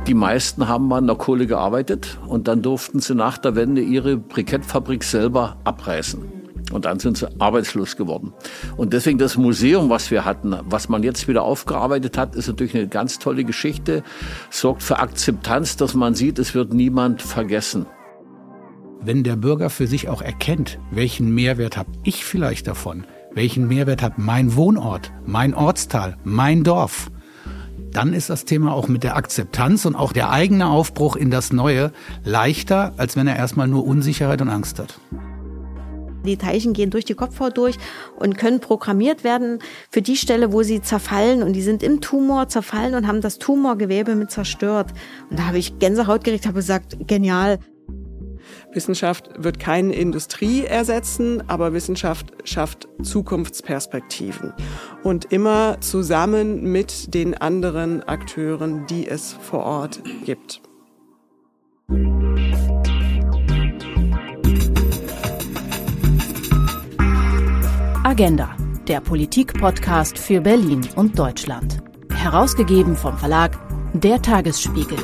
Die meisten haben an der Kohle gearbeitet und dann durften sie nach der Wende ihre Brikettfabrik selber abreißen. Und dann sind sie arbeitslos geworden. Und deswegen das Museum, was wir hatten, was man jetzt wieder aufgearbeitet hat, ist natürlich eine ganz tolle Geschichte, sorgt für Akzeptanz, dass man sieht, es wird niemand vergessen. Wenn der Bürger für sich auch erkennt, welchen Mehrwert habe ich vielleicht davon, welchen Mehrwert hat mein Wohnort, mein Ortsteil, mein Dorf, dann ist das Thema auch mit der Akzeptanz und auch der eigene Aufbruch in das Neue leichter, als wenn er erstmal nur Unsicherheit und Angst hat. Die Teilchen gehen durch die Kopfhaut durch und können programmiert werden für die Stelle, wo sie zerfallen. Und die sind im Tumor zerfallen und haben das Tumorgewebe mit zerstört. Und da habe ich Gänsehaut gekriegt, habe gesagt, genial. Wissenschaft wird keine Industrie ersetzen, aber Wissenschaft schafft Zukunftsperspektiven. Und immer zusammen mit den anderen Akteuren, die es vor Ort gibt. Agenda, der Politik-Podcast für Berlin und Deutschland. Herausgegeben vom Verlag Der Tagesspiegel.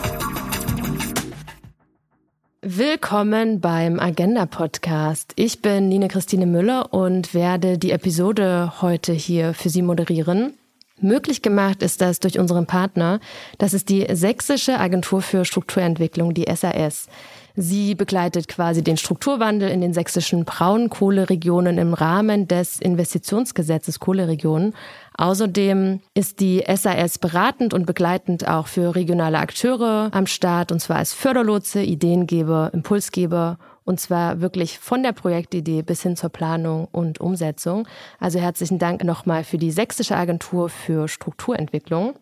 Willkommen beim Agenda-Podcast. Ich bin Nina Christine Müller und werde die Episode heute hier für Sie moderieren. Möglich gemacht ist das durch unseren Partner. Das ist die Sächsische Agentur für Strukturentwicklung, die SAS. Sie begleitet quasi den Strukturwandel in den sächsischen Braunkohleregionen im Rahmen des Investitionsgesetzes Kohleregionen. Außerdem ist die SAS beratend und begleitend auch für regionale Akteure am Start, und zwar als Förderlotse, Ideengeber, Impulsgeber, und zwar wirklich von der Projektidee bis hin zur Planung und Umsetzung. Also herzlichen Dank nochmal für die Sächsische Agentur für Strukturentwicklung.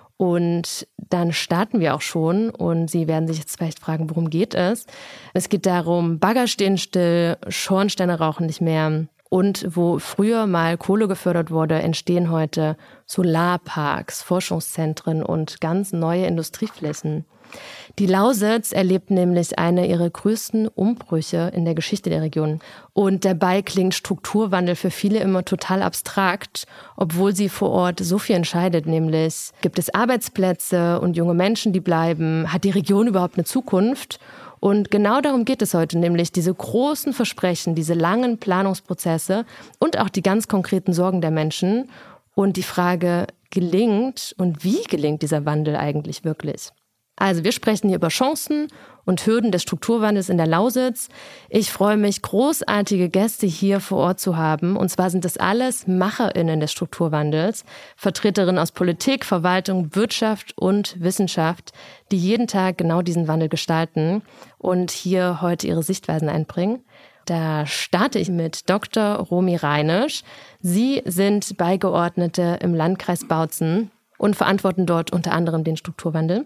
Und dann starten wir auch schon und Sie werden sich jetzt vielleicht fragen, worum geht es? Es geht darum, Bagger stehen still, Schornsteine rauchen nicht mehr und wo früher mal Kohle gefördert wurde, entstehen heute Solarparks, Forschungszentren und ganz neue Industrieflächen. Die Lausitz erlebt nämlich eine ihrer größten Umbrüche in der Geschichte der Region. Und dabei klingt Strukturwandel für viele immer total abstrakt, obwohl sie vor Ort so viel entscheidet, nämlich gibt es Arbeitsplätze und junge Menschen, die bleiben, hat die Region überhaupt eine Zukunft? Und genau darum geht es heute, nämlich diese großen Versprechen, diese langen Planungsprozesse und auch die ganz konkreten Sorgen der Menschen und die Frage, gelingt und wie gelingt dieser Wandel eigentlich wirklich? Also wir sprechen hier über Chancen und Hürden des Strukturwandels in der Lausitz. Ich freue mich, großartige Gäste hier vor Ort zu haben. Und zwar sind das alles MacherInnen des Strukturwandels, Vertreterinnen aus Politik, Verwaltung, Wirtschaft und Wissenschaft, die jeden Tag genau diesen Wandel gestalten und hier heute ihre Sichtweisen einbringen. Da starte ich mit Dr. Romy Reinisch. Sie sind Beigeordnete im Landkreis Bautzen und verantworten dort unter anderem den Strukturwandel.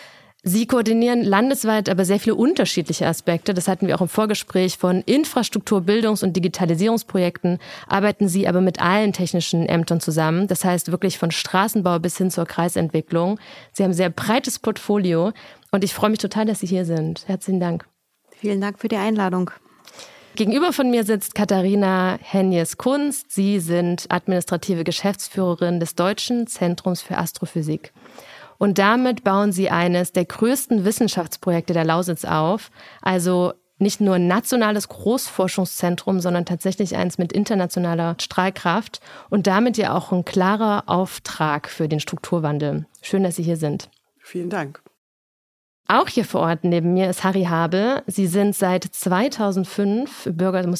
Sie koordinieren landesweit aber sehr viele unterschiedliche Aspekte. Das hatten wir auch im Vorgespräch. Von Infrastruktur-, Bildungs- und Digitalisierungsprojekten arbeiten Sie aber mit allen technischen Ämtern zusammen. Das heißt wirklich von Straßenbau bis hin zur Kreisentwicklung. Sie haben ein sehr breites Portfolio und ich freue mich total, dass Sie hier sind. Herzlichen Dank. Vielen Dank für die Einladung. Gegenüber von mir sitzt Katharina Henjes-Kunst. Sie sind administrative Geschäftsführerin des Deutschen Zentrums für Astrophysik. Und damit bauen sie eines der größten Wissenschaftsprojekte der Lausitz auf. Also nicht nur ein nationales Großforschungszentrum, sondern tatsächlich eins mit internationaler Strahlkraft und damit ja auch ein klarer Auftrag für den Strukturwandel. Schön, dass Sie hier sind. Vielen Dank. Auch hier vor Ort neben mir ist Harry Habe. Sie sind seit 2005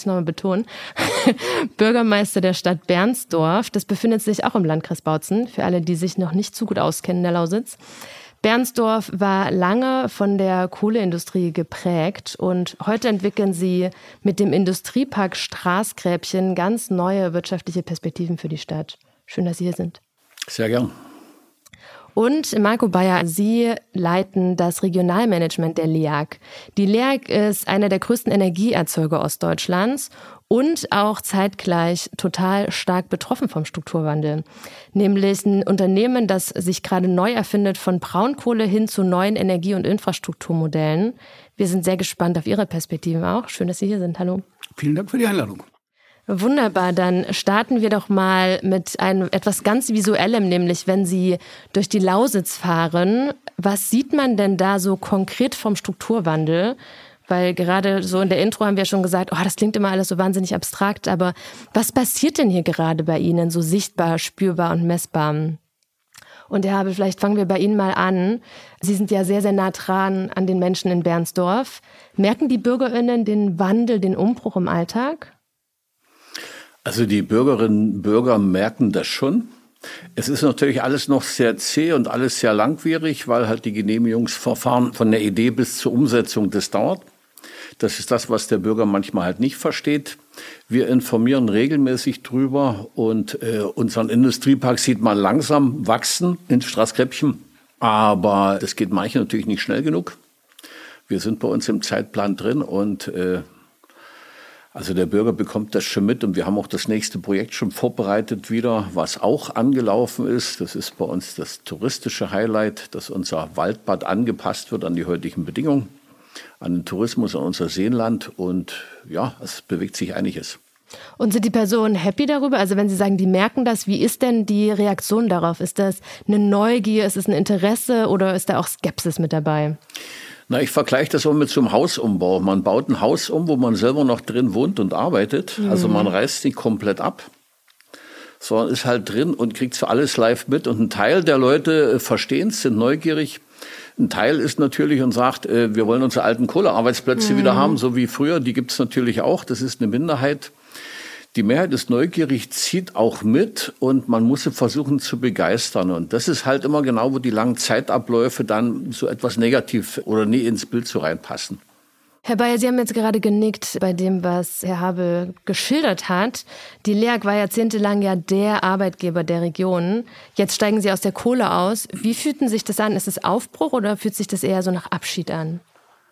Bürgermeister der Stadt Bernsdorf. Das befindet sich auch im Landkreis Bautzen, für alle, die sich noch nicht zu gut auskennen in der Lausitz. Bernsdorf war lange von der Kohleindustrie geprägt und heute entwickeln sie mit dem Industriepark Straßgräbchen ganz neue wirtschaftliche Perspektiven für die Stadt. Schön, dass Sie hier sind. Sehr gern. Und Marco Bayer, Sie leiten das Regionalmanagement der LEAG. Die LEAG ist einer der größten Energieerzeuger Ostdeutschlands und auch zeitgleich total stark betroffen vom Strukturwandel. Nämlich ein Unternehmen, das sich gerade neu erfindet von Braunkohle hin zu neuen Energie- und Infrastrukturmodellen. Wir sind sehr gespannt auf Ihre Perspektiven auch. Schön, dass Sie hier sind. Hallo. Vielen Dank für die Einladung. Wunderbar, dann starten wir doch mal mit einem etwas ganz Visuellem, nämlich wenn Sie durch die Lausitz fahren. Was sieht man denn da so konkret vom Strukturwandel? Weil gerade so in der Intro haben wir schon gesagt, das klingt immer alles so wahnsinnig abstrakt, aber was passiert denn hier gerade bei Ihnen so sichtbar, spürbar und messbar? Und Herr Habel, vielleicht fangen wir bei Ihnen mal an. Sie sind ja sehr, sehr nah dran an den Menschen in Bernsdorf. Merken die BürgerInnen den Wandel, den Umbruch im Alltag? Also die Bürgerinnen und Bürger merken das schon. Es ist natürlich alles noch sehr zäh und alles sehr langwierig, weil halt die Genehmigungsverfahren von der Idee bis zur Umsetzung, das dauert. Das ist das, was der Bürger manchmal halt nicht versteht. Wir informieren regelmäßig drüber und unseren Industriepark sieht man langsam wachsen in Straßkräppchen. Aber das geht manchen natürlich nicht schnell genug. Wir sind bei uns im Zeitplan drin und also der Bürger bekommt das schon mit und wir haben auch das nächste Projekt schon vorbereitet wieder, was auch angelaufen ist. Das ist bei uns das touristische Highlight, dass unser Waldbad angepasst wird an die heutigen Bedingungen, an den Tourismus, an unser Seenland und ja, es bewegt sich einiges. Und sind die Personen happy darüber? Also wenn Sie sagen, die merken das, wie ist denn die Reaktion darauf? Ist das eine Neugier, ist es ein Interesse oder ist da auch Skepsis mit dabei? Na, ich vergleiche das auch mit so einem Hausumbau. Man baut ein Haus um, wo man selber noch drin wohnt und arbeitet. Also man reißt nicht komplett ab, sondern ist halt drin und kriegt so alles live mit. Und ein Teil der Leute verstehen es, sind neugierig. Ein Teil ist natürlich und sagt, wir wollen unsere alten Kohlearbeitsplätze wieder haben, so wie früher. Die gibt es natürlich auch. Das ist eine Minderheit. Die Mehrheit ist neugierig, zieht auch mit und man muss sie versuchen zu begeistern. Und das ist halt immer genau, wo die langen Zeitabläufe dann so etwas negativ oder nie ins Bild so reinpassen. Herr Bayer, Sie haben jetzt gerade genickt bei dem, was Herr Habel geschildert hat. Die LEAG war jahrzehntelang ja der Arbeitgeber der Region. Jetzt steigen Sie aus der Kohle aus. Wie fühlt sich das an? Ist es Aufbruch oder fühlt sich das eher so nach Abschied an?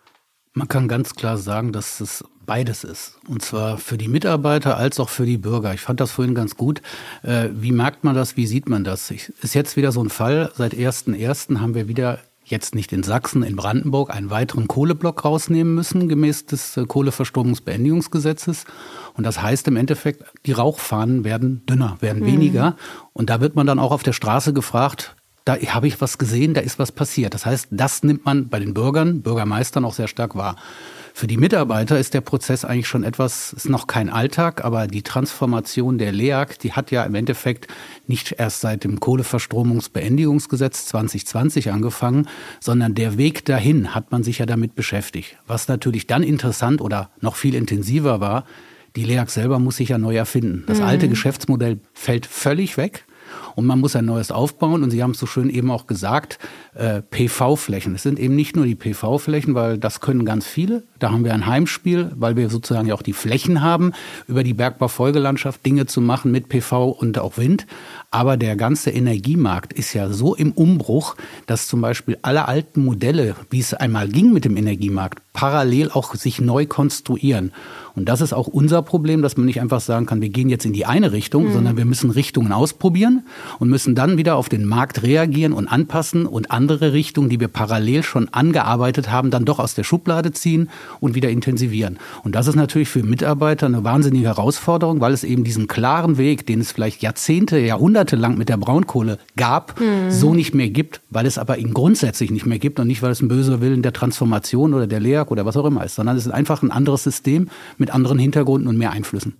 Man kann ganz klar sagen, dass es beides ist. Und zwar für die Mitarbeiter als auch für die Bürger. Ich fand das vorhin ganz gut. Wie merkt man das? Wie sieht man das? Ist jetzt wieder so ein Fall. Seit 1.1. haben wir wieder, jetzt nicht in Sachsen, in Brandenburg, einen weiteren Kohleblock rausnehmen müssen, gemäß des Kohleverstromungsbeendigungsgesetzes. Und das heißt im Endeffekt, die Rauchfahnen werden dünner, werden weniger. Und da wird man dann auch auf der Straße gefragt, da habe ich was gesehen, da ist was passiert. Das heißt, das nimmt man bei den Bürgern, Bürgermeistern auch sehr stark wahr. Für die Mitarbeiter ist der Prozess eigentlich schon etwas, ist noch kein Alltag, aber die Transformation der LEAG, die hat ja im Endeffekt nicht erst seit dem Kohleverstromungsbeendigungsgesetz 2020 angefangen, sondern der Weg dahin hat man sich ja damit beschäftigt. Was natürlich dann interessant oder noch viel intensiver war, die LEAG selber muss sich ja neu erfinden. Das alte Geschäftsmodell fällt völlig weg. Und man muss ein neues aufbauen. Und Sie haben es so schön eben auch gesagt, PV-Flächen. Es sind eben nicht nur die PV-Flächen, weil das können ganz viele. Da haben wir ein Heimspiel, weil wir sozusagen ja auch die Flächen haben, über die Bergbaufolgelandschaft Dinge zu machen mit PV und auch Wind. Aber der ganze Energiemarkt ist ja so im Umbruch, dass zum Beispiel alle alten Modelle, wie es einmal ging mit dem Energiemarkt, parallel auch sich neu konstruieren. Und das ist auch unser Problem, dass man nicht einfach sagen kann, wir gehen jetzt in die eine Richtung, sondern wir müssen Richtungen ausprobieren und müssen dann wieder auf den Markt reagieren und anpassen und andere Richtungen, die wir parallel schon angearbeitet haben, dann doch aus der Schublade ziehen und wieder intensivieren. Und das ist natürlich für Mitarbeiter eine wahnsinnige Herausforderung, weil es eben diesen klaren Weg, den es vielleicht Jahrzehnte, Jahrhunderte lang mit der Braunkohle gab, so nicht mehr gibt, weil es aber ihn grundsätzlich nicht mehr gibt und nicht, weil es ein böser Willen der Transformation oder der LEAG oder was auch immer ist, sondern es ist einfach ein anderes System mit anderen Hintergründen und mehr Einflüssen.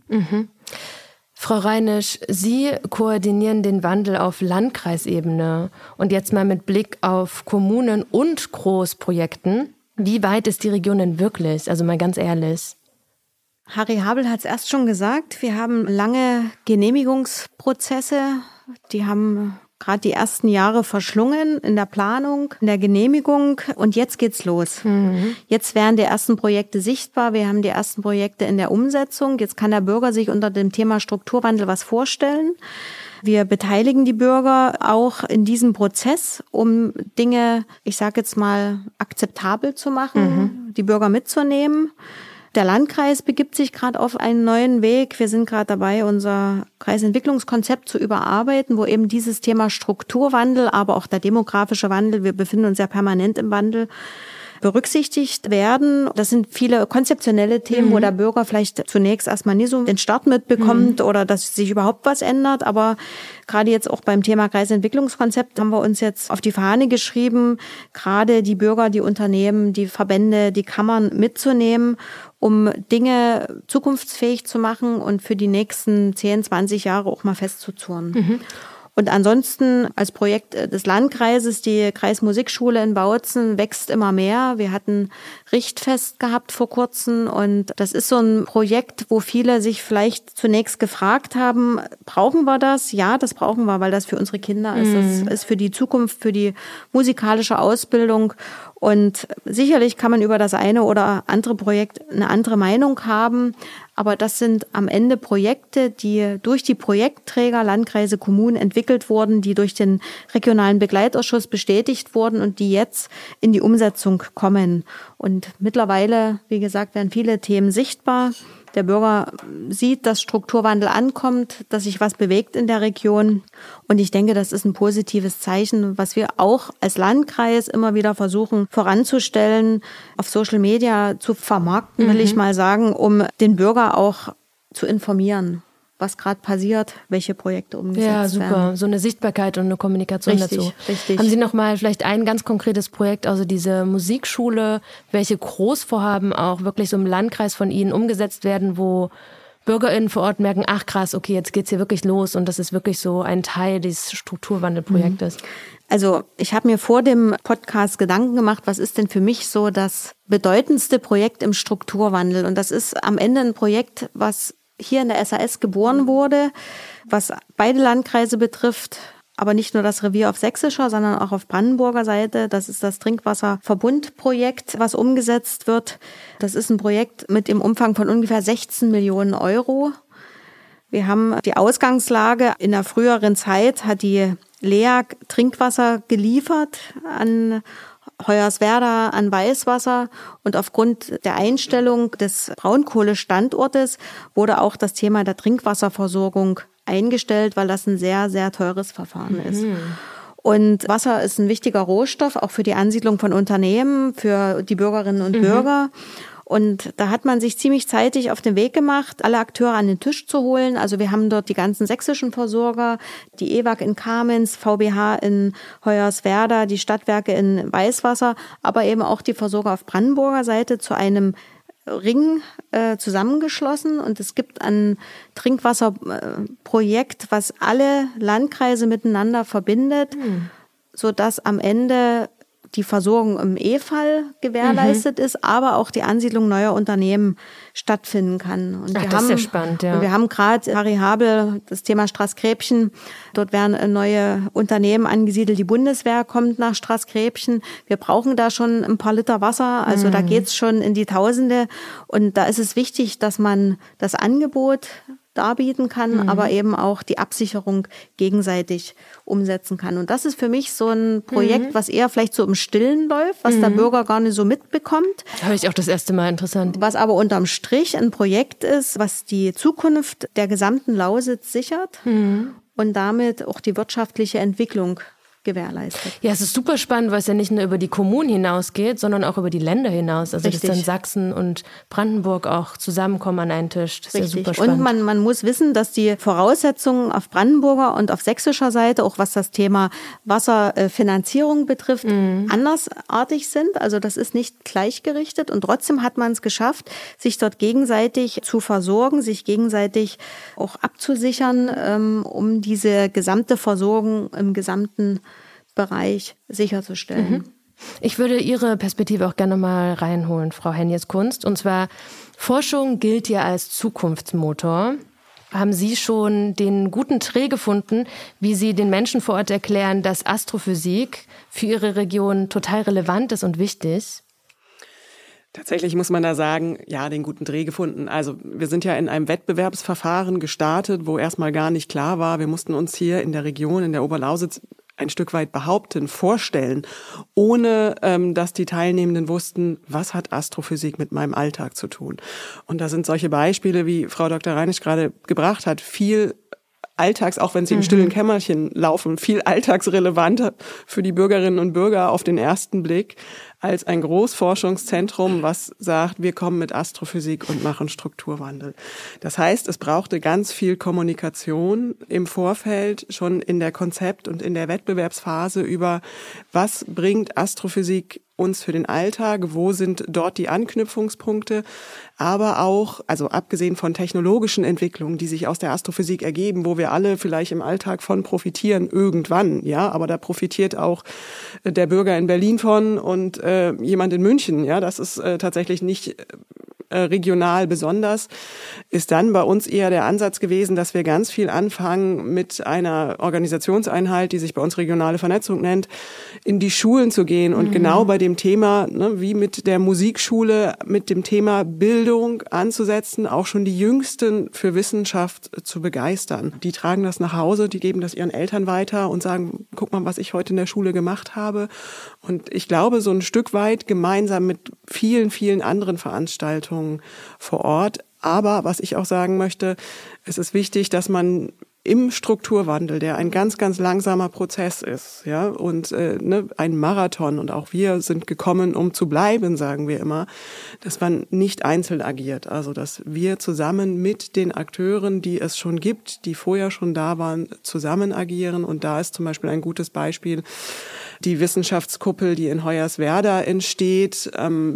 Frau Reinisch, Sie koordinieren den Wandel auf Landkreisebene und jetzt mal mit Blick auf Kommunen und Großprojekten. Wie weit ist die Region denn wirklich? Also mal ganz ehrlich. Harry Habel hat es erst schon gesagt, wir haben lange Genehmigungsprozesse, die haben gerade die ersten Jahre verschlungen in der Planung, in der Genehmigung und jetzt geht's los. Jetzt werden die ersten Projekte sichtbar, wir haben die ersten Projekte in der Umsetzung. Jetzt kann der Bürger sich unter dem Thema Strukturwandel was vorstellen. Wir beteiligen die Bürger auch in diesem Prozess, um Dinge, ich sage jetzt mal, akzeptabel zu machen, die Bürger mitzunehmen. Der Landkreis begibt sich gerade auf einen neuen Weg. Wir sind gerade dabei, unser Kreisentwicklungskonzept zu überarbeiten, wo eben dieses Thema Strukturwandel, aber auch der demografische Wandel, wir befinden uns ja permanent im Wandel, berücksichtigt werden. Das sind viele konzeptionelle Themen, wo der Bürger vielleicht zunächst erstmal nie so den Start mitbekommt oder dass sich überhaupt was ändert. Aber gerade jetzt auch beim Thema Kreisentwicklungskonzept haben wir uns jetzt auf die Fahne geschrieben, gerade die Bürger, die Unternehmen, die Verbände, die Kammern mitzunehmen, um Dinge zukunftsfähig zu machen und für die nächsten 10, 20 Jahre auch mal festzuzurren. Und ansonsten als Projekt des Landkreises, die Kreismusikschule in Bautzen wächst immer mehr. Wir hatten Richtfest gehabt vor kurzem und das ist so ein Projekt, wo viele sich vielleicht zunächst gefragt haben, brauchen wir das? Ja, das brauchen wir, weil das für unsere Kinder ist. Das ist für die Zukunft, für die musikalische Ausbildung. Und sicherlich kann man über das eine oder andere Projekt eine andere Meinung haben. Aber das sind am Ende Projekte, die durch die Projektträger, Landkreise, Kommunen entwickelt wurden, die durch den regionalen Begleitausschuss bestätigt wurden und die jetzt in die Umsetzung kommen. Und mittlerweile, wie gesagt, werden viele Themen sichtbar. Der Bürger sieht, dass Strukturwandel ankommt, dass sich was bewegt in der Region. Und ich denke, das ist ein positives Zeichen, was wir auch als Landkreis immer wieder versuchen voranzustellen, auf Social Media zu vermarkten, will ich mal sagen, um den Bürger auch zu informieren, was gerade passiert, welche Projekte umgesetzt werden. Ja, super. werden. So eine Sichtbarkeit und eine Kommunikation dazu. Richtig. Haben Sie noch mal vielleicht ein ganz konkretes Projekt, also diese Musikschule, welche Großvorhaben auch wirklich so im Landkreis von Ihnen umgesetzt werden, wo BürgerInnen vor Ort merken, ach krass, okay, jetzt geht's hier wirklich los und das ist wirklich so ein Teil dieses Strukturwandelprojektes. Also ich habe mir vor dem Podcast Gedanken gemacht, was ist denn für mich so das bedeutendste Projekt im Strukturwandel? Und das ist am Ende ein Projekt, was hier in der SAS geboren wurde, was beide Landkreise betrifft, aber nicht nur das Revier auf sächsischer, sondern auch auf Brandenburger Seite. Das ist das Trinkwasserverbundprojekt, was umgesetzt wird. Das ist ein Projekt mit dem Umfang von ungefähr 16 Millionen Euro. Wir haben die Ausgangslage. In der früheren Zeit hat die LEAG Trinkwasser geliefert an Hoyerswerda, an Weißwasser, und aufgrund der Einstellung des Braunkohlestandortes wurde auch das Thema der Trinkwasserversorgung eingestellt, weil das ein sehr, sehr teures Verfahren ist. Und Wasser ist ein wichtiger Rohstoff, auch für die Ansiedlung von Unternehmen, für die Bürgerinnen und Bürger. Und da hat man sich ziemlich zeitig auf den Weg gemacht, alle Akteure an den Tisch zu holen. Also wir haben dort die ganzen sächsischen Versorger, die EWAG in Kamenz, VBH in Hoyerswerda, die Stadtwerke in Weißwasser, aber eben auch die Versorger auf Brandenburger Seite zu einem Ring zusammengeschlossen. Und es gibt ein Trinkwasserprojekt, was alle Landkreise miteinander verbindet, sodass am Ende die Versorgung im E-Fall gewährleistet ist, aber auch die Ansiedlung neuer Unternehmen stattfinden kann. Und das ist ja spannend, ja. Und wir haben gerade variabel das Thema Straßgräbchen. Dort werden neue Unternehmen angesiedelt. Die Bundeswehr kommt nach Straßgräbchen. Wir brauchen da schon ein paar Liter Wasser. Also da geht's schon in die Tausende. Und da ist es wichtig, dass man das Angebot darbieten kann, aber eben auch die Absicherung gegenseitig umsetzen kann. Und das ist für mich so ein Projekt, was eher vielleicht so im Stillen läuft, was der Bürger gar nicht so mitbekommt. Habe ich auch das erste Mal interessant. Was aber unterm Strich ein Projekt ist, was die Zukunft der gesamten Lausitz sichert und damit auch die wirtschaftliche Entwicklung gewährleistet. Ja, es ist super spannend, weil es ja nicht nur über die Kommunen hinausgeht, sondern auch über die Länder hinaus. Also Richtig. dass dann Sachsen und Brandenburg auch zusammenkommen an einen Tisch. Das ist Richtig. ja super spannend. Und man muss wissen, dass die Voraussetzungen auf Brandenburger und auf sächsischer Seite, auch was das Thema Wasserfinanzierung betrifft, andersartig sind. Also das ist nicht gleichgerichtet. Und trotzdem hat man es geschafft, sich dort gegenseitig zu versorgen, sich gegenseitig auch abzusichern, um diese gesamte Versorgung im gesamten Bereich sicherzustellen. Ich würde Ihre Perspektive auch gerne mal reinholen, Frau Hennies-Kunst. Und zwar, Forschung gilt ja als Zukunftsmotor. Haben Sie schon den guten Dreh gefunden, wie Sie den Menschen vor Ort erklären, dass Astrophysik für Ihre Region total relevant ist und wichtig? Tatsächlich muss man da sagen, ja, den guten Dreh gefunden. Also wir sind ja in einem Wettbewerbsverfahren gestartet, wo erstmal gar nicht klar war, wir mussten uns hier in der Region, in der Oberlausitz, ein Stück weit behaupten, vorstellen, ohne dass die Teilnehmenden wussten, was hat Astrophysik mit meinem Alltag zu tun. Und da sind solche Beispiele, wie Frau Dr. Reinisch gerade gebracht hat, viel Alltags, auch wenn sie im stillen Kämmerchen laufen, viel alltagsrelevanter für die Bürgerinnen und Bürger auf den ersten Blick als ein Großforschungszentrum, was sagt, wir kommen mit Astrophysik und machen Strukturwandel. Das heißt, es brauchte ganz viel Kommunikation im Vorfeld, schon in der Konzept- und in der Wettbewerbsphase über, was bringt Astrophysik uns für den Alltag, wo sind dort die Anknüpfungspunkte, aber auch, also abgesehen von technologischen Entwicklungen, die sich aus der Astrophysik ergeben, wo wir alle vielleicht im Alltag von profitieren, irgendwann, ja, aber da profitiert auch der Bürger in Berlin von und jemand in München, ja, das ist tatsächlich nicht regional besonders, ist dann bei uns eher der Ansatz gewesen, dass wir ganz viel anfangen, mit einer Organisationseinheit, die sich bei uns regionale Vernetzung nennt, in die Schulen zu gehen und genau bei dem Thema, ne, wie mit der Musikschule, mit dem Thema Bildung anzusetzen, auch schon die Jüngsten für Wissenschaft zu begeistern. Die tragen das nach Hause, die geben das ihren Eltern weiter und sagen, guck mal, was ich heute in der Schule gemacht habe. Und ich glaube, so ein Stück weit gemeinsam mit vielen, vielen anderen Veranstaltungen vor Ort. Aber was ich auch sagen möchte, es ist wichtig, dass man im Strukturwandel, der ein ganz, ganz langsamer Prozess ist, ja, und ein Marathon, und auch wir sind gekommen, um zu bleiben, sagen wir immer, dass man nicht einzeln agiert. Also dass wir zusammen mit den Akteuren, die es schon gibt, die vorher schon da waren, zusammen agieren. Und da ist zum Beispiel ein gutes Beispiel die Wissenschaftskuppel, die in Hoyerswerda entsteht,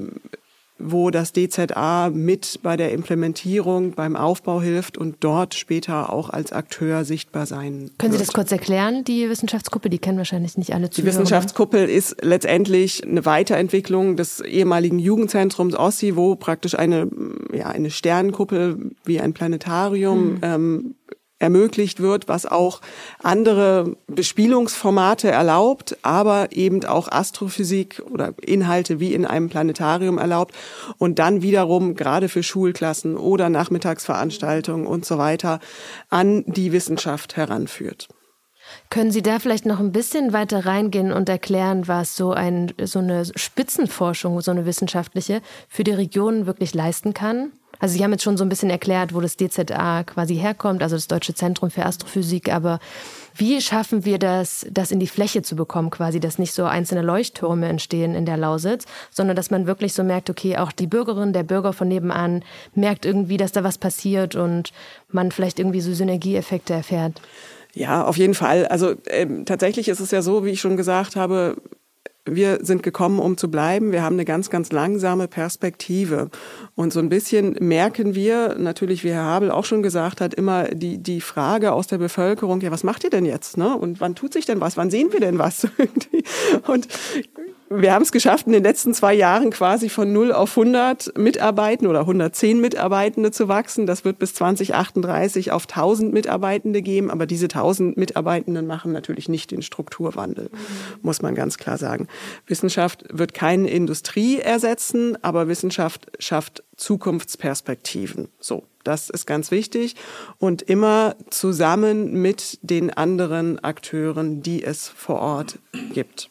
wo das DZA mit bei der Implementierung, beim Aufbau hilft und dort später auch als Akteur sichtbar sein wird. Können Sie das kurz erklären, die Wissenschaftsgruppe? Die kennen wahrscheinlich nicht alle Zuhörer. Die Wissenschaftskuppel ist letztendlich eine Weiterentwicklung des ehemaligen Jugendzentrums OSSI, wo praktisch eine Sternenkuppel wie ein Planetarium ermöglicht wird, was auch andere Bespielungsformate erlaubt, aber eben auch Astrophysik oder Inhalte wie in einem Planetarium erlaubt und dann wiederum gerade für Schulklassen oder Nachmittagsveranstaltungen und so weiter an die Wissenschaft heranführt. Können Sie da vielleicht noch ein bisschen weiter reingehen und erklären, was so eine Spitzenforschung, so eine wissenschaftliche, für die Region wirklich leisten kann? Also Sie haben jetzt schon so ein bisschen erklärt, wo das DZA quasi herkommt, also das Deutsche Zentrum für Astrophysik, aber wie schaffen wir das in die Fläche zu bekommen quasi, dass nicht so einzelne Leuchttürme entstehen in der Lausitz, sondern dass man wirklich so merkt, okay, auch die Bürgerin, der Bürger von nebenan merkt irgendwie, dass da was passiert und man vielleicht irgendwie so Synergieeffekte erfährt? Ja, auf jeden Fall. Also tatsächlich ist es ja so, wie ich schon gesagt habe, wir sind gekommen, um zu bleiben. Wir haben eine ganz, ganz langsame Perspektive. Und so ein bisschen merken wir, natürlich, wie Herr Habel auch schon gesagt hat, immer die Frage aus der Bevölkerung, ja, was macht ihr denn jetzt? Ne? Und wann tut sich denn was? Wann sehen wir denn was? Und wir haben es geschafft, in den letzten 2 Jahren quasi von 0 auf 100 Mitarbeitende oder 110 Mitarbeitende zu wachsen. Das wird bis 2038 auf 1000 Mitarbeitende geben. Aber diese 1000 Mitarbeitenden machen natürlich nicht den Strukturwandel, muss man ganz klar sagen. Wissenschaft wird keine Industrie ersetzen, aber Wissenschaft schafft Zukunftsperspektiven. So, das ist ganz wichtig. Und immer zusammen mit den anderen Akteuren, die es vor Ort gibt.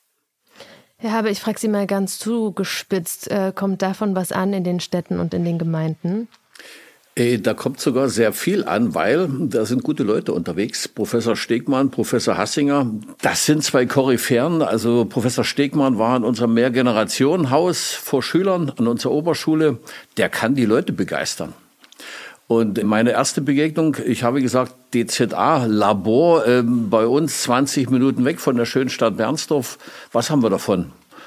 Herr Habe, ich frage Sie mal ganz zugespitzt, kommt davon was an in den Städten und in den Gemeinden? Da kommt sogar sehr viel an, weil da sind gute Leute unterwegs. Professor Stegmann, Professor Hassinger, das sind 2 Koryphäen. Also Professor Stegmann war in unserem Mehrgenerationenhaus vor Schülern an unserer Oberschule. Der kann die Leute begeistern. Und meine erste Begegnung, ich habe gesagt, DZA-Labor bei uns 20 Minuten weg von der schönen Stadt Bernsdorf. Was haben wir davon?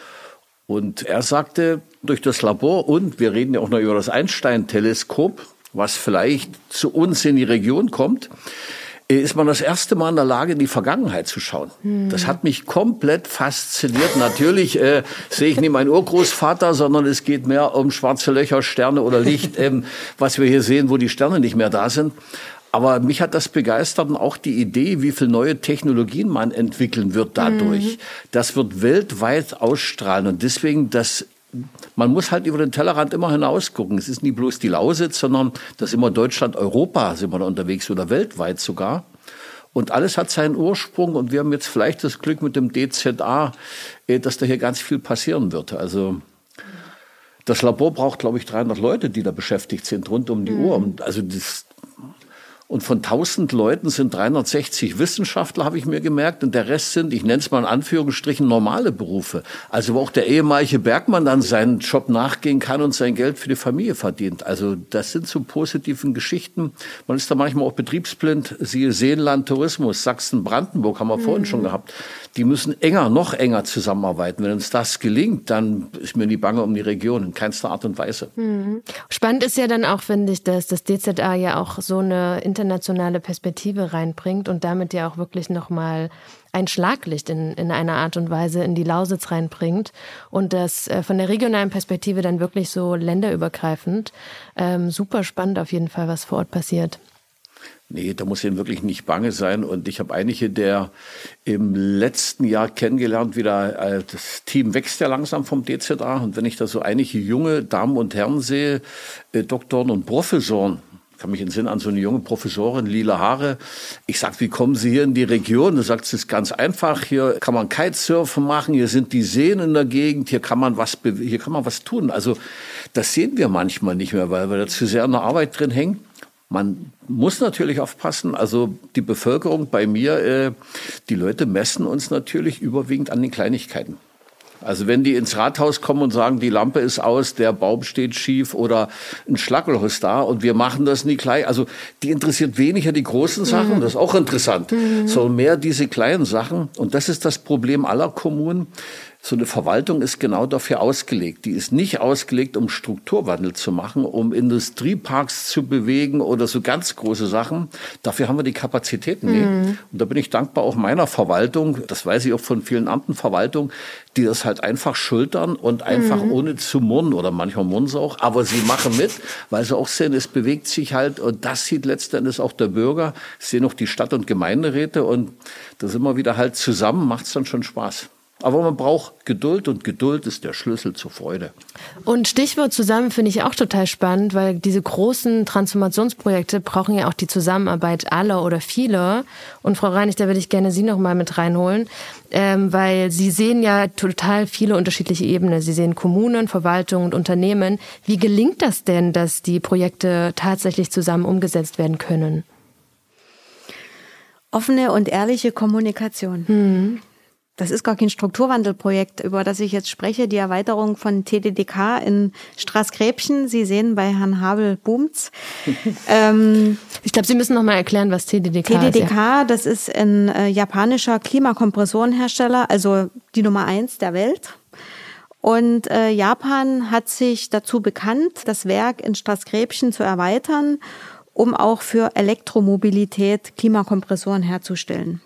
Und er sagte, durch das Labor und wir reden ja auch noch über das Einstein-Teleskop, was vielleicht zu uns in die Region kommt, ist man das erste Mal in der Lage, in die Vergangenheit zu schauen. Das hat mich komplett fasziniert. Natürlich sehe ich nicht meinen Urgroßvater, sondern es geht mehr um schwarze Löcher, Sterne oder Licht, was wir hier sehen, wo die Sterne nicht mehr da sind. Aber mich hat das begeistert und auch die Idee, wie viel neue Technologien man entwickeln wird dadurch. Das wird weltweit ausstrahlen und deswegen man muss halt über den Tellerrand immer hinaus gucken. Es ist nicht bloß die Lausitz, sondern das ist immer Deutschland, Europa sind wir da unterwegs oder weltweit sogar. Und alles hat seinen Ursprung und wir haben jetzt vielleicht das Glück mit dem DZA, dass da hier ganz viel passieren wird. Also das Labor braucht, glaube ich, 300 Leute, die da beschäftigt sind, rund um die Uhr. Also Und von 1000 Leuten sind 360 Wissenschaftler, habe ich mir gemerkt. Und der Rest sind, ich nenne es mal in Anführungsstrichen, normale Berufe. Also wo auch der ehemalige Bergmann dann seinen Job nachgehen kann und sein Geld für die Familie verdient. Also das sind so positiven Geschichten. Man ist da manchmal auch betriebsblind. Siehe Seenland Tourismus, Sachsen-Brandenburg haben wir vorhin schon gehabt. Die müssen noch enger zusammenarbeiten. Wenn uns das gelingt, dann ist mir nie bange um die Region, in keinster Art und Weise. Spannend ist ja dann auch, finde ich, dass das DZA ja auch so eine internationale Perspektive reinbringt und damit ja auch wirklich nochmal ein Schlaglicht in einer Art und Weise in die Lausitz reinbringt und das von der regionalen Perspektive dann wirklich so länderübergreifend. Super spannend auf jeden Fall, was vor Ort passiert. Nee, da muss Ihnen wirklich nicht bange sein. Und ich habe einige der im letzten Jahr kennengelernt, wieder das Team wächst ja langsam vom DZA. Und wenn ich da so einige junge Damen und Herren sehe, Doktoren und Professoren, ich kann mich in den Sinn an so eine junge Professorin, lila Haare. Ich sag, wie kommen Sie hier in die Region? Du sagst, es ist ganz einfach. Hier kann man Kitesurfen machen. Hier sind die Seen in der Gegend. Hier kann man was tun. Also, das sehen wir manchmal nicht mehr, weil wir da zu sehr an der Arbeit drin hängen. Man muss natürlich aufpassen, also die Bevölkerung bei mir, die Leute messen uns natürlich überwiegend an den Kleinigkeiten. Also wenn die ins Rathaus kommen und sagen, die Lampe ist aus, der Baum steht schief oder ein Schlackelloch ist da und wir machen das nie gleich. Also die interessiert weniger die großen Sachen, das ist auch interessant, sondern mehr diese kleinen Sachen. Und das ist das Problem aller Kommunen. So eine Verwaltung ist genau dafür ausgelegt. Die ist nicht ausgelegt, um Strukturwandel zu machen, um Industrieparks zu bewegen oder so ganz große Sachen. Dafür haben wir die Kapazitäten nicht. Und da bin ich dankbar auch meiner Verwaltung, das weiß ich auch von vielen anderen Verwaltungen, die das halt einfach schultern und einfach ohne zu murren, oder manchmal murren sie auch, aber sie machen mit, weil sie auch sehen, es bewegt sich halt, und das sieht letzten Endes auch der Bürger, sehen auch die Stadt- und Gemeinderäte, und da sind wir wieder halt zusammen, macht's dann schon Spaß. Aber man braucht Geduld, und Geduld ist der Schlüssel zur Freude. Und Stichwort zusammen finde ich auch total spannend, weil diese großen Transformationsprojekte brauchen ja auch die Zusammenarbeit aller oder vieler. Und Frau Reinig, da würde ich gerne Sie noch mal mit reinholen, weil Sie sehen ja total viele unterschiedliche Ebenen. Sie sehen Kommunen, Verwaltung und Unternehmen. Wie gelingt das denn, dass die Projekte tatsächlich zusammen umgesetzt werden können? Offene und ehrliche Kommunikation. Das ist gar kein Strukturwandelprojekt, über das ich jetzt spreche. Die Erweiterung von TDDK in Straßgräbchen. Sie sehen, bei Herrn Habel boomt's. Ich glaube, Sie müssen noch mal erklären, was TDDK ist. TDDK, das ist ein japanischer Klimakompressorenhersteller, also die Nummer 1 der Welt. Und Japan hat sich dazu bekannt, das Werk in Straßgräbchen zu erweitern, um auch für Elektromobilität Klimakompressoren herzustellen.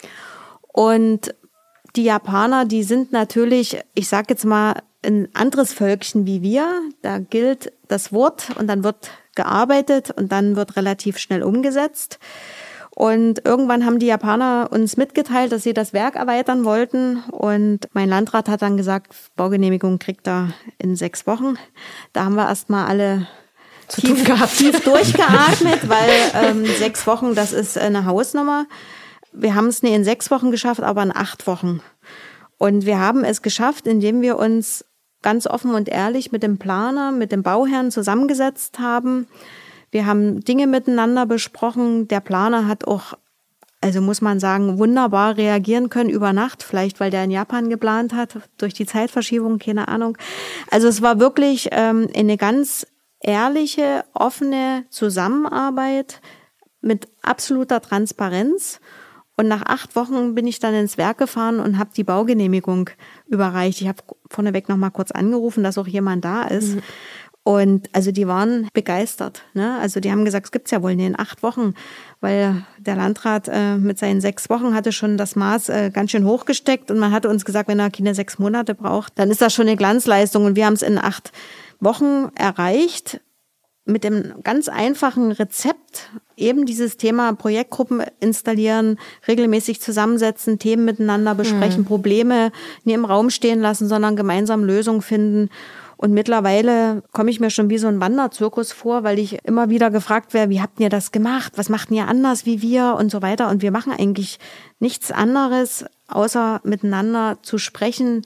Und die Japaner, die sind natürlich, ich sage jetzt mal, ein anderes Völkchen wie wir. Da gilt das Wort und dann wird gearbeitet und dann wird relativ schnell umgesetzt. Und irgendwann haben die Japaner uns mitgeteilt, dass sie das Werk erweitern wollten. Und mein Landrat hat dann gesagt, Baugenehmigung kriegt er in 6 Wochen. Da haben wir erstmal alle tief durchgeatmet, weil 6 Wochen, das ist eine Hausnummer. Wir haben es nicht in 6 Wochen geschafft, aber in 8 Wochen. Und wir haben es geschafft, indem wir uns ganz offen und ehrlich mit dem Planer, mit dem Bauherrn zusammengesetzt haben. Wir haben Dinge miteinander besprochen. Der Planer hat auch, also muss man sagen, wunderbar reagieren können über Nacht. Vielleicht, weil der in Japan geplant hat, durch die Zeitverschiebung, keine Ahnung. Also es war wirklich eine ganz ehrliche, offene Zusammenarbeit mit absoluter Transparenz. Und nach 8 Wochen bin ich dann ins Werk gefahren und habe die Baugenehmigung überreicht. Ich habe vorneweg noch mal kurz angerufen, dass auch jemand da ist. Und also die waren begeistert. Ne? Also die haben gesagt, es gibt's ja wohl nicht in 8 Wochen, weil der Landrat mit seinen 6 Wochen hatte schon das Maß ganz schön hochgesteckt. Und man hatte uns gesagt, wenn er keine 6 Monate braucht, dann ist das schon eine Glanzleistung. Und wir haben es in 8 Wochen erreicht, mit dem ganz einfachen Rezept, eben dieses Thema Projektgruppen installieren, regelmäßig zusammensetzen, Themen miteinander besprechen, Probleme nie im Raum stehen lassen, sondern gemeinsam Lösungen finden. Und mittlerweile komme ich mir schon wie so ein Wanderzirkus vor, weil ich immer wieder gefragt werde, wie habt ihr das gemacht? Was macht ihr anders wie wir? Und so weiter. Und wir machen eigentlich nichts anderes, außer miteinander zu sprechen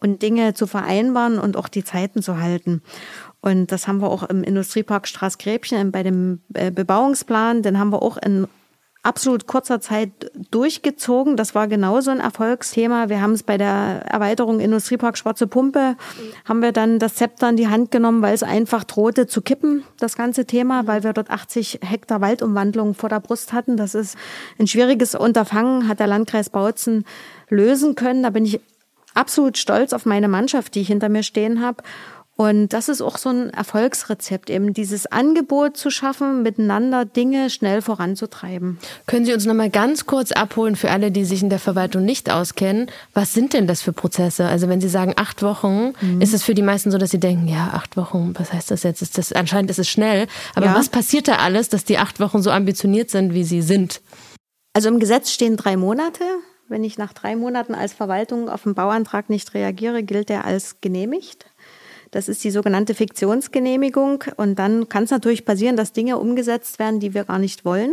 und Dinge zu vereinbaren und auch die Zeiten zu halten. Und das haben wir auch im Industriepark Straßgräbchen bei dem Bebauungsplan, den haben wir auch in absolut kurzer Zeit durchgezogen. Das war genauso ein Erfolgsthema. Wir haben es bei der Erweiterung Industriepark Schwarze Pumpe, haben wir dann das Zepter in die Hand genommen, weil es einfach drohte zu kippen, das ganze Thema, weil wir dort 80 Hektar Waldumwandlung vor der Brust hatten. Das ist ein schwieriges Unterfangen, hat der Landkreis Bautzen lösen können. Da bin ich absolut stolz auf meine Mannschaft, die ich hinter mir stehen habe. Und das ist auch so ein Erfolgsrezept, eben dieses Angebot zu schaffen, miteinander Dinge schnell voranzutreiben. Können Sie uns noch mal ganz kurz abholen für alle, die sich in der Verwaltung nicht auskennen? Was sind denn das für Prozesse? Also wenn Sie sagen 8 Wochen, ist es für die meisten so, dass sie denken, ja, 8 Wochen, was heißt das jetzt? Anscheinend ist es schnell. Aber was passiert da alles, dass die 8 Wochen so ambitioniert sind, wie sie sind? Also im Gesetz stehen 3 Monate. Wenn ich nach 3 Monaten als Verwaltung auf einen Bauantrag nicht reagiere, gilt der als genehmigt. Das ist die sogenannte Fiktionsgenehmigung. Und dann kann es natürlich passieren, dass Dinge umgesetzt werden, die wir gar nicht wollen.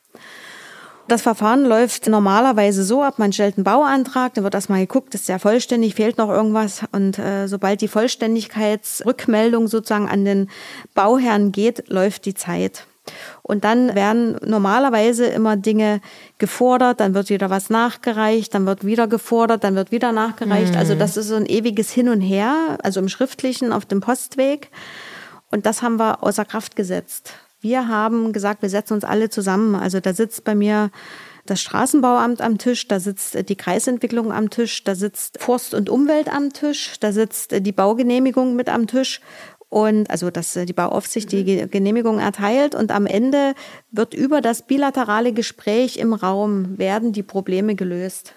Das Verfahren läuft normalerweise so ab, man stellt einen Bauantrag, dann wird erstmal geguckt, ist der vollständig, fehlt noch irgendwas. Und sobald die Vollständigkeitsrückmeldung sozusagen an den Bauherrn geht, läuft die Zeit. Und dann werden normalerweise immer Dinge gefordert, dann wird wieder was nachgereicht, dann wird wieder gefordert, dann wird wieder nachgereicht. Also das ist so ein ewiges Hin und Her, also im Schriftlichen, auf dem Postweg. Und das haben wir außer Kraft gesetzt. Wir haben gesagt, wir setzen uns alle zusammen. Also da sitzt bei mir das Straßenbauamt am Tisch, da sitzt die Kreisentwicklung am Tisch, da sitzt Forst und Umwelt am Tisch, da sitzt die Baugenehmigung mit am Tisch. Und also, dass die Bauaufsicht die Genehmigung erteilt und am Ende wird über das bilaterale Gespräch im Raum werden die Probleme gelöst.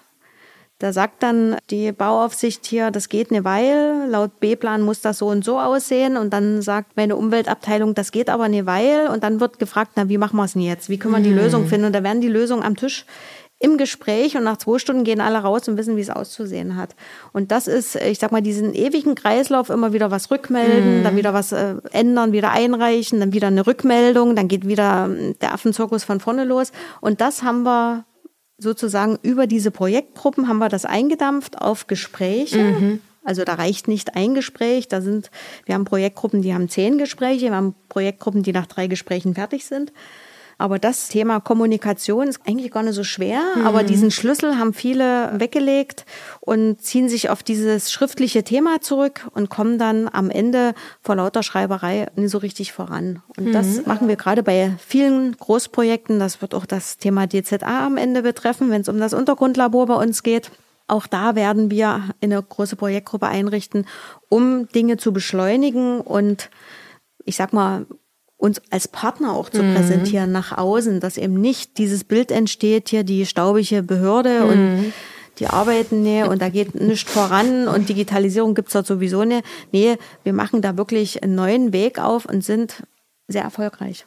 Da sagt dann die Bauaufsicht hier, das geht eine Weile, laut B-Plan muss das so und so aussehen und dann sagt meine Umweltabteilung, das geht aber eine Weile und dann wird gefragt, na, wie machen wir es denn jetzt? Wie können wir die Lösung finden? Und da werden die Lösungen am Tisch im Gespräch und nach 2 Stunden gehen alle raus und wissen, wie es auszusehen hat. Und das ist, ich sag mal, diesen ewigen Kreislauf, immer wieder was rückmelden, dann wieder was ändern, wieder einreichen, dann wieder eine Rückmeldung, dann geht wieder der Affenzirkus von vorne los. Und das haben wir sozusagen über diese Projektgruppen haben wir das eingedampft auf Gespräche. Also da reicht nicht ein Gespräch, wir haben Projektgruppen, die haben 10 Gespräche, wir haben Projektgruppen, die nach 3 Gesprächen fertig sind. Aber das Thema Kommunikation ist eigentlich gar nicht so schwer. Aber diesen Schlüssel haben viele weggelegt und ziehen sich auf dieses schriftliche Thema zurück und kommen dann am Ende vor lauter Schreiberei nicht so richtig voran. Und das machen wir gerade bei vielen Großprojekten. Das wird auch das Thema DZA am Ende betreffen, wenn es um das Untergrundlabor bei uns geht. Auch da werden wir eine große Projektgruppe einrichten, um Dinge zu beschleunigen und ich sag mal, uns als Partner auch zu präsentieren nach außen, dass eben nicht dieses Bild entsteht, hier die staubige Behörde und die arbeiten und da geht nichts voran und Digitalisierung gibt's dort sowieso nicht. Nee, wir machen da wirklich einen neuen Weg auf und sind sehr erfolgreich.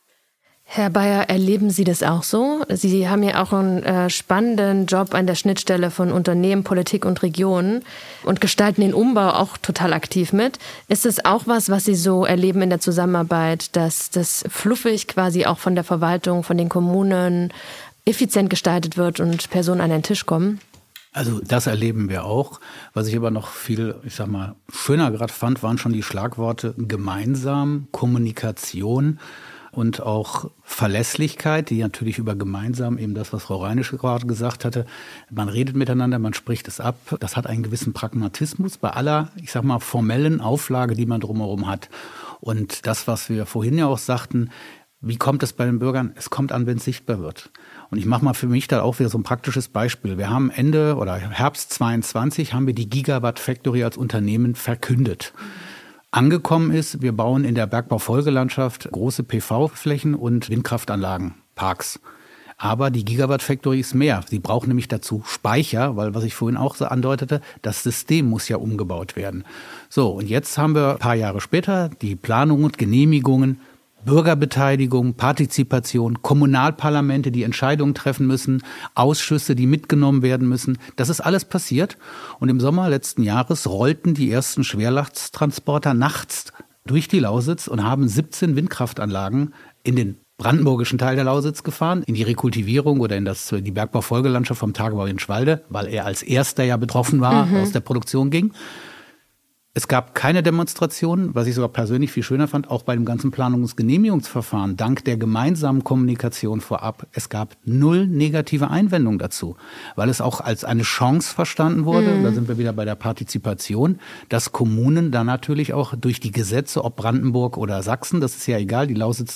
Herr Bayer, erleben Sie das auch so? Sie haben ja auch einen spannenden Job an der Schnittstelle von Unternehmen, Politik und Regionen und gestalten den Umbau auch total aktiv mit. Ist es auch was Sie so erleben in der Zusammenarbeit, dass das fluffig quasi auch von der Verwaltung, von den Kommunen effizient gestaltet wird und Personen an den Tisch kommen? Also das erleben wir auch. Was ich aber noch viel, schöner gerade fand, waren schon die Schlagworte gemeinsam, Kommunikation und auch Verlässlichkeit, die natürlich über gemeinsam eben das, was Frau Reinisch gerade gesagt hatte, man redet miteinander, man spricht es ab. Das hat einen gewissen Pragmatismus bei aller, formellen Auflage, die man drumherum hat. Und das, was wir vorhin ja auch sagten, wie kommt es bei den Bürgern? Es kommt an, wenn es sichtbar wird. Und ich mache mal für mich da auch wieder so ein praktisches Beispiel. Wir haben Ende oder Herbst 22 haben wir die Gigawatt Factory als Unternehmen verkündet. Angekommen ist, wir bauen in der Bergbaufolgelandschaft große PV-Flächen und Windkraftanlagen, Parks. Aber die Gigawatt Factory ist mehr. Sie braucht nämlich dazu Speicher, weil, was ich vorhin auch so andeutete, das System muss ja umgebaut werden. So, und jetzt haben wir ein paar Jahre später die Planung und Genehmigungen, Bürgerbeteiligung, Partizipation, Kommunalparlamente, die Entscheidungen treffen müssen, Ausschüsse, die mitgenommen werden müssen. Das ist alles passiert. Und im Sommer letzten Jahres rollten die ersten Schwerlasttransporter nachts durch die Lausitz und haben 17 Windkraftanlagen in den brandenburgischen Teil der Lausitz gefahren, in die Rekultivierung oder in die Bergbaufolgelandschaft vom Tagebau Riedenschwalde, weil er als erster ja betroffen war, aus der Produktion ging. Es gab keine Demonstrationen, was ich sogar persönlich viel schöner fand, auch bei dem ganzen Planungs- und Genehmigungsverfahren, dank der gemeinsamen Kommunikation vorab. Es gab 0 negative Einwendungen dazu, weil es auch als eine Chance verstanden wurde, und da sind wir wieder bei der Partizipation, dass Kommunen dann natürlich auch durch die Gesetze, ob Brandenburg oder Sachsen, das ist ja egal, die Lausitz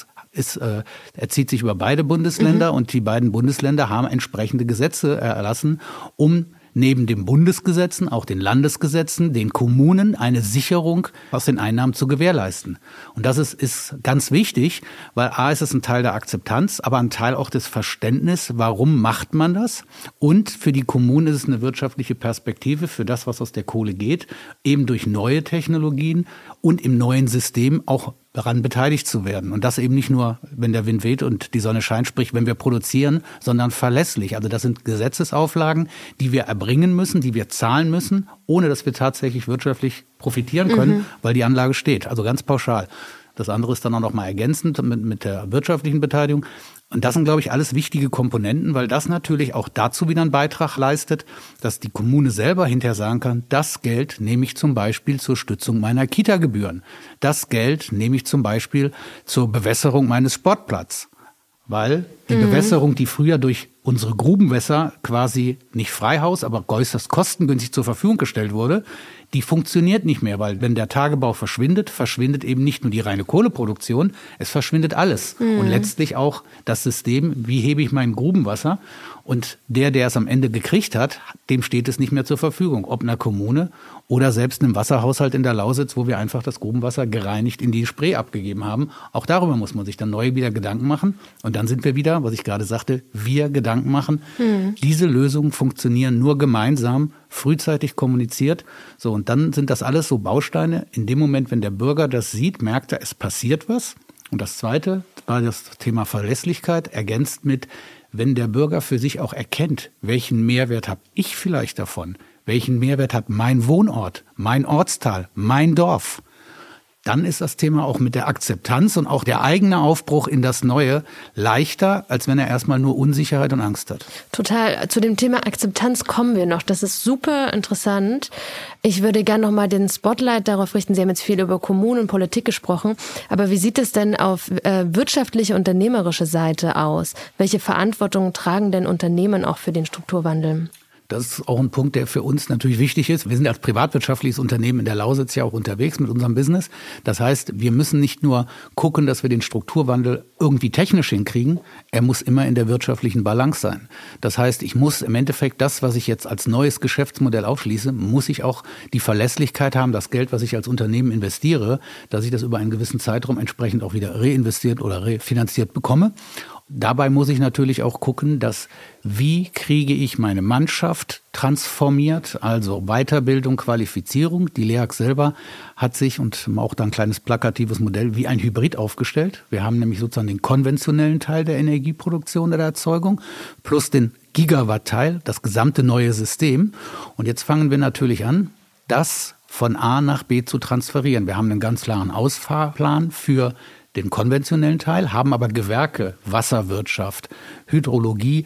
erzieht sich über beide Bundesländer und die beiden Bundesländer haben entsprechende Gesetze erlassen, um neben den Bundesgesetzen, auch den Landesgesetzen, den Kommunen eine Sicherung aus den Einnahmen zu gewährleisten. Und das ist ganz wichtig, weil A, ist es ein Teil der Akzeptanz, aber ein Teil auch des Verständnisses, warum macht man das? Und für die Kommunen ist es eine wirtschaftliche Perspektive für das, was aus der Kohle geht, eben durch neue Technologien und im neuen System auch daran beteiligt zu werden. Und das eben nicht nur, wenn der Wind weht und die Sonne scheint, sprich, wenn wir produzieren, sondern verlässlich. Also das sind Gesetzesauflagen, die wir erbringen müssen, die wir zahlen müssen, ohne dass wir tatsächlich wirtschaftlich profitieren können, weil die Anlage steht. Also ganz pauschal. Das andere ist dann auch noch mal ergänzend mit der wirtschaftlichen Beteiligung. Und das sind, glaube ich, alles wichtige Komponenten, weil das natürlich auch dazu wieder einen Beitrag leistet, dass die Kommune selber hinterher sagen kann, das Geld nehme ich zum Beispiel zur Stützung meiner Kita-Gebühren. Das Geld nehme ich zum Beispiel zur Bewässerung meines Sportplatzes. Weil die Bewässerung, die früher durch unsere Grubenwässer quasi nicht Freihaus, aber äußerst kostengünstig zur Verfügung gestellt wurde, die funktioniert nicht mehr, weil wenn der Tagebau verschwindet, verschwindet eben nicht nur die reine Kohleproduktion, es verschwindet alles. Und letztlich auch das System, wie hebe ich mein Grubenwasser? Und der es am Ende gekriegt hat, dem steht es nicht mehr zur Verfügung. Ob einer Kommune oder selbst einem Wasserhaushalt in der Lausitz, wo wir einfach das Grubenwasser gereinigt in die Spree abgegeben haben. Auch darüber muss man sich dann neu wieder Gedanken machen. Und dann sind wir wieder, was ich gerade sagte, wir Gedanken machen. Diese Lösungen funktionieren nur gemeinsam, frühzeitig kommuniziert. So, und dann sind das alles so Bausteine. In dem Moment, wenn der Bürger das sieht, merkt er, es passiert was. Und das Zweite war das Thema Verlässlichkeit, ergänzt mit, wenn der Bürger für sich auch erkennt, welchen Mehrwert habe ich vielleicht davon, welchen Mehrwert hat mein Wohnort, mein Ortsteil, mein Dorf, dann ist das Thema auch mit der Akzeptanz und auch der eigene Aufbruch in das Neue leichter, als wenn er erstmal nur Unsicherheit und Angst hat. Total. Zu dem Thema Akzeptanz kommen wir noch. Das ist super interessant. Ich würde gerne noch mal den Spotlight darauf richten. Sie haben jetzt viel über Kommunen und Politik gesprochen. Aber wie sieht es denn auf wirtschaftliche, unternehmerische Seite aus? Welche Verantwortung tragen denn Unternehmen auch für den Strukturwandel? Das ist auch ein Punkt, der für uns natürlich wichtig ist. Wir sind als privatwirtschaftliches Unternehmen in der Lausitz ja auch unterwegs mit unserem Business. Das heißt, wir müssen nicht nur gucken, dass wir den Strukturwandel irgendwie technisch hinkriegen. Er muss immer in der wirtschaftlichen Balance sein. Das heißt, ich muss im Endeffekt das, was ich jetzt als neues Geschäftsmodell aufschließe, muss ich auch die Verlässlichkeit haben, das Geld, was ich als Unternehmen investiere, dass ich das über einen gewissen Zeitraum entsprechend auch wieder reinvestiert oder refinanziert bekomme. Dabei muss ich natürlich auch gucken, dass wie kriege ich meine Mannschaft transformiert, also Weiterbildung, Qualifizierung. Die LEAG selber hat sich, und auch da ein kleines plakatives Modell, wie ein Hybrid aufgestellt. Wir haben nämlich sozusagen den konventionellen Teil der Energieproduktion oder der Erzeugung plus den Gigawatt-Teil, das gesamte neue System. Und jetzt fangen wir natürlich an, das von A nach B zu transferieren. Wir haben einen ganz klaren Ausfahrplan für den konventionellen Teil, haben aber Gewerke, Wasserwirtschaft, Hydrologie,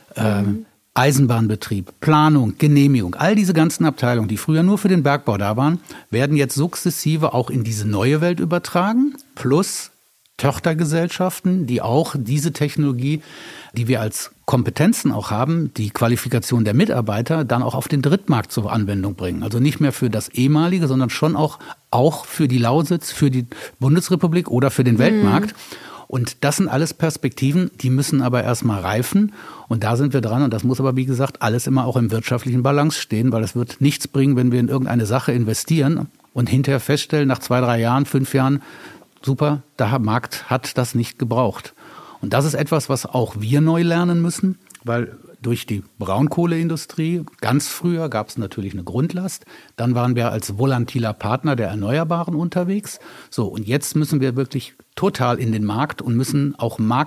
Eisenbahnbetrieb, Planung, Genehmigung, all diese ganzen Abteilungen, die früher nur für den Bergbau da waren, werden jetzt sukzessive auch in diese neue Welt übertragen, plus Tochtergesellschaften, die auch diese Technologie, die wir als Kompetenzen auch haben, die Qualifikation der Mitarbeiter, dann auch auf den Drittmarkt zur Anwendung bringen. Also nicht mehr für das ehemalige, sondern schon auch für die Lausitz, für die Bundesrepublik oder für den Weltmarkt. Und das sind alles Perspektiven, die müssen aber erstmal reifen. Und da sind wir dran. Und das muss aber, wie gesagt, alles immer auch im wirtschaftlichen Balance stehen, weil es wird nichts bringen, wenn wir in irgendeine Sache investieren und hinterher feststellen, nach 2, 3 Jahren, 5 Jahren, super, der Markt hat das nicht gebraucht. Und das ist etwas, was auch wir neu lernen müssen, weil durch die Braunkohleindustrie, ganz früher gab es natürlich eine Grundlast, dann waren wir als volatiler Partner der Erneuerbaren unterwegs. So, und jetzt müssen wir wirklich total in den Markt und müssen auch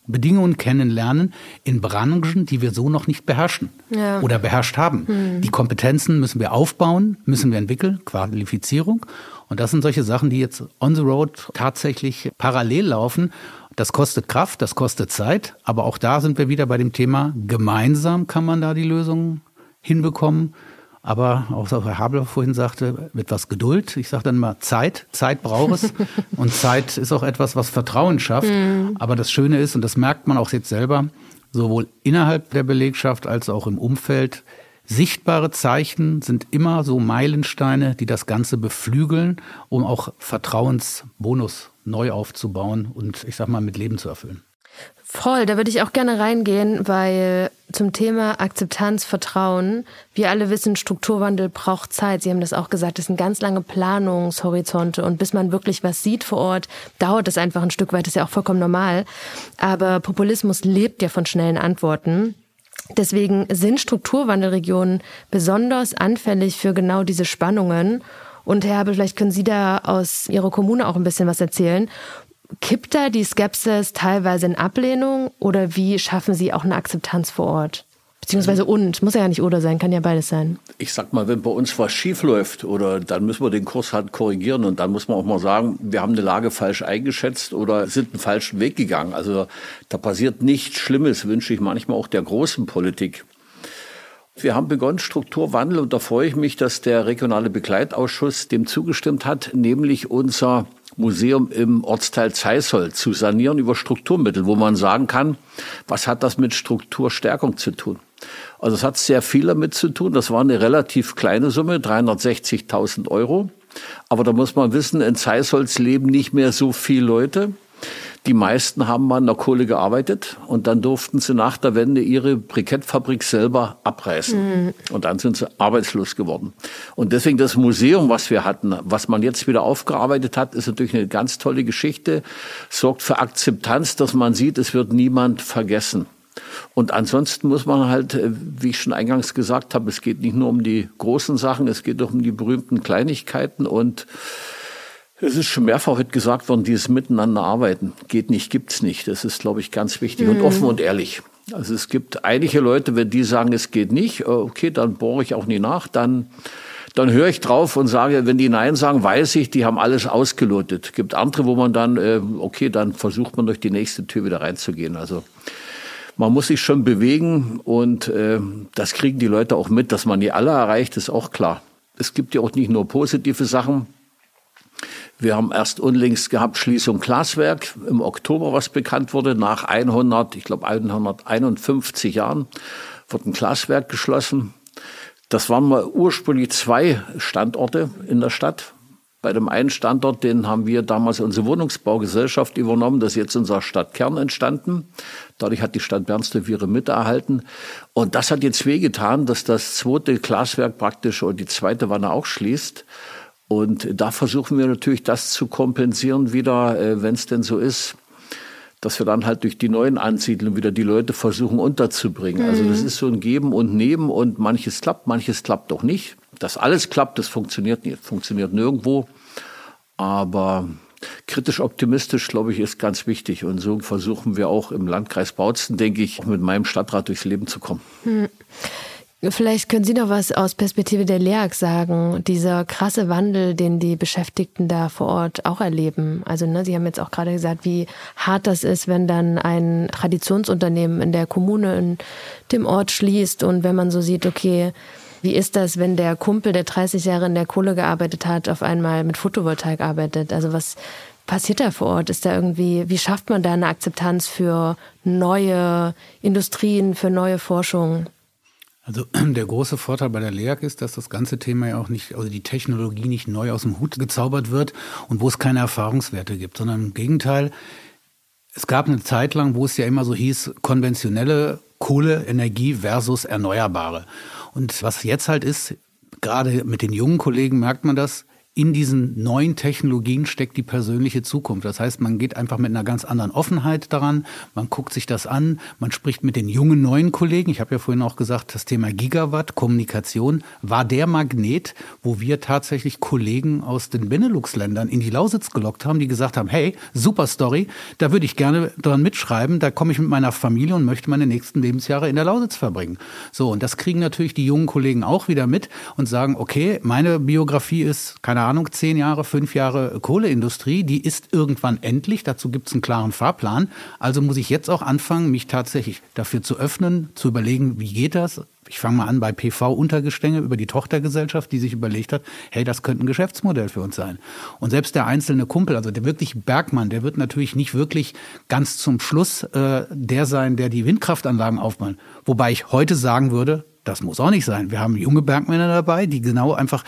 Bedingungen kennenlernen in Branchen, die wir so noch nicht beherrschen oder beherrscht haben. Die Kompetenzen müssen wir aufbauen, müssen wir entwickeln, Qualifizierung. Und das sind solche Sachen, die jetzt on the road tatsächlich parallel laufen. Das kostet Kraft, das kostet Zeit, aber auch da sind wir wieder bei dem Thema, gemeinsam kann man da die Lösungen hinbekommen. Aber auch Herr Habler vorhin sagte, mit was Geduld. Ich sage dann mal Zeit braucht es. Und Zeit ist auch etwas, was Vertrauen schafft. Aber das Schöne ist, und das merkt man auch jetzt selber, sowohl innerhalb der Belegschaft als auch im Umfeld, sichtbare Zeichen sind immer so Meilensteine, die das Ganze beflügeln, um auch Vertrauensbonus neu aufzubauen und ich sag mal mit Leben zu erfüllen. Voll, da würde ich auch gerne reingehen, weil zum Thema Akzeptanz, Vertrauen, wir alle wissen, Strukturwandel braucht Zeit. Sie haben das auch gesagt, das sind ganz lange Planungshorizonte und bis man wirklich was sieht vor Ort, dauert es einfach ein Stück weit, das ist ja auch vollkommen normal. Aber Populismus lebt ja von schnellen Antworten. Deswegen sind Strukturwandelregionen besonders anfällig für genau diese Spannungen. Und Herr Habel, vielleicht können Sie da aus Ihrer Kommune auch ein bisschen was erzählen. Kippt da die Skepsis teilweise in Ablehnung oder wie schaffen Sie auch eine Akzeptanz vor Ort? Beziehungsweise muss ja nicht oder sein, kann ja beides sein. Ich sag mal, wenn bei uns was schief läuft oder dann müssen wir den Kurs halt korrigieren und dann muss man auch mal sagen, wir haben eine Lage falsch eingeschätzt oder sind einen falschen Weg gegangen. Also da passiert nichts Schlimmes, wünsche ich manchmal auch der großen Politik. Wir haben begonnen Strukturwandel und da freue ich mich, dass der regionale Begleitausschuss dem zugestimmt hat, nämlich unser Museum im Ortsteil Zeissold zu sanieren über Strukturmittel, wo man sagen kann, was hat das mit Strukturstärkung zu tun? Also es hat sehr viel damit zu tun. Das war eine relativ kleine Summe, 360.000 €. Aber da muss man wissen, in Zeissolds leben nicht mehr so viele Leute. Die meisten haben mal in der Kohle gearbeitet und dann durften sie nach der Wende ihre Brikettfabrik selber abreißen. Und dann sind sie arbeitslos geworden. Und deswegen das Museum, was wir hatten, was man jetzt wieder aufgearbeitet hat, ist natürlich eine ganz tolle Geschichte, sorgt für Akzeptanz, dass man sieht, es wird niemand vergessen. Und ansonsten muss man halt, wie ich schon eingangs gesagt habe, es geht nicht nur um die großen Sachen, es geht auch um die berühmten Kleinigkeiten und es ist schon mehrfach gesagt worden, dieses Miteinander arbeiten geht nicht, gibt's nicht. Das ist, glaube ich, ganz wichtig und offen und ehrlich. Also es gibt einige Leute, wenn die sagen, es geht nicht, okay, dann bohre ich auch nie nach, dann höre ich drauf und sage, wenn die Nein sagen, weiß ich, die haben alles ausgelotet. Es gibt andere, wo man dann, okay, dann versucht man durch die nächste Tür wieder reinzugehen. Also man muss sich schon bewegen und das kriegen die Leute auch mit, dass man die alle erreicht, ist auch klar. Es gibt ja auch nicht nur positive Sachen. Wir haben erst unlängst gehabt Schließung Glaswerk im Oktober, was bekannt wurde. Nach 151 Jahren wurde ein Glaswerk geschlossen. Das waren mal ursprünglich 2 Standorte in der Stadt. Bei dem einen Standort, den haben wir damals unsere Wohnungsbaugesellschaft übernommen. Das ist jetzt unser Stadtkern entstanden. Dadurch hat die Stadt Bernstorff ihre Mitte erhalten. Und das hat jetzt wehgetan, dass das 2. Glaswerk praktisch und die 2. Wanne auch schließt. Und da versuchen wir natürlich das zu kompensieren wieder, wenn es denn so ist, dass wir dann halt durch die neuen Ansiedlungen wieder die Leute versuchen unterzubringen. Also das ist so ein Geben und Nehmen und manches klappt auch nicht. Dass alles klappt, das funktioniert nicht, funktioniert nirgendwo. Aber kritisch optimistisch, glaube ich, ist ganz wichtig. Und so versuchen wir auch im Landkreis Bautzen, denke ich, mit meinem Stadtrat durchs Leben zu kommen. Vielleicht können Sie noch was aus Perspektive der LEAG sagen, dieser krasse Wandel, den die Beschäftigten da vor Ort auch erleben. Also Sie haben jetzt auch gerade gesagt, wie hart das ist, wenn dann ein Traditionsunternehmen in der Kommune in dem Ort schließt und wenn man so sieht, okay, wie ist das, wenn der Kumpel, der 30 Jahre in der Kohle gearbeitet hat, auf einmal mit Photovoltaik arbeitet? Also was passiert da vor Ort? Ist da irgendwie, wie schafft man da eine Akzeptanz für neue Industrien, für neue Forschung? Also der große Vorteil bei der LEAG ist, dass das ganze Thema ja auch nicht, also die Technologie nicht neu aus dem Hut gezaubert wird und wo es keine Erfahrungswerte gibt, sondern im Gegenteil, es gab eine Zeit lang, wo es ja immer so hieß, konventionelle Kohleenergie versus erneuerbare. Und was jetzt halt ist, gerade mit den jungen Kollegen merkt man das, in diesen neuen Technologien steckt die persönliche Zukunft. Das heißt, man geht einfach mit einer ganz anderen Offenheit daran, man guckt sich das an, man spricht mit den jungen, neuen Kollegen. Ich habe ja vorhin auch gesagt, das Thema Gigawatt, Kommunikation, war der Magnet, wo wir tatsächlich Kollegen aus den Benelux-Ländern in die Lausitz gelockt haben, die gesagt haben, hey, super Story, da würde ich gerne dran mitschreiben, da komme ich mit meiner Familie und möchte meine nächsten Lebensjahre in der Lausitz verbringen. So, und das kriegen natürlich die jungen Kollegen auch wieder mit und sagen, okay, meine Biografie ist, keine Ahnung, 10 Jahre, 5 Jahre Kohleindustrie, die ist irgendwann endlich, dazu gibt es einen klaren Fahrplan, also muss ich jetzt auch anfangen, mich tatsächlich dafür zu öffnen, zu überlegen, wie geht das? Ich fange mal an bei PV-Untergestänge über die Tochtergesellschaft, die sich überlegt hat, hey, das könnte ein Geschäftsmodell für uns sein. Und selbst der einzelne Kumpel, also der wirklich Bergmann, der wird natürlich nicht wirklich ganz zum Schluss der sein, der die Windkraftanlagen aufbaut. Wobei ich heute sagen würde, das muss auch nicht sein. Wir haben junge Bergmänner dabei, die genau einfach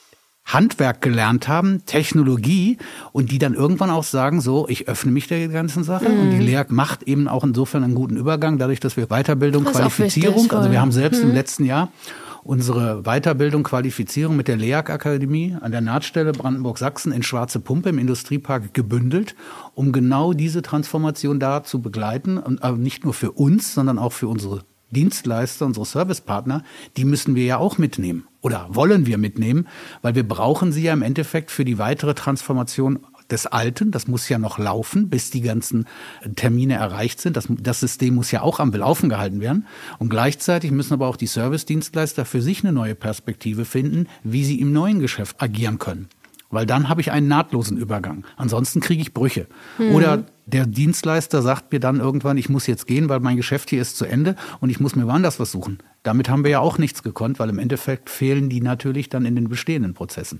Handwerk gelernt haben, Technologie und die dann irgendwann auch sagen, so, ich öffne mich der ganzen Sache. Und die Lehre macht eben auch insofern einen guten Übergang, dadurch, dass wir Weiterbildung, Qualifizierung, also wir haben selbst im letzten Jahr unsere Weiterbildung, Qualifizierung mit der LEAG-Akademie an der Nahtstelle Brandenburg-Sachsen in Schwarze Pumpe im Industriepark gebündelt, um genau diese Transformation da zu begleiten. Und aber nicht nur für uns, sondern auch für unsere Dienstleister, unsere Servicepartner, die müssen wir ja auch mitnehmen oder wollen wir mitnehmen, weil wir brauchen sie ja im Endeffekt für die weitere Transformation des Alten. Das muss ja noch laufen, bis die ganzen Termine erreicht sind. Das System muss ja auch am Laufen gehalten werden. Und gleichzeitig müssen aber auch die Service-Dienstleister für sich eine neue Perspektive finden, wie sie im neuen Geschäft agieren können. Weil dann habe ich einen nahtlosen Übergang. Ansonsten kriege ich Brüche. Oder der Dienstleister sagt mir dann irgendwann, ich muss jetzt gehen, weil mein Geschäft hier ist zu Ende und ich muss mir woanders was suchen. Damit haben wir ja auch nichts gekonnt, weil im Endeffekt fehlen die natürlich dann in den bestehenden Prozessen.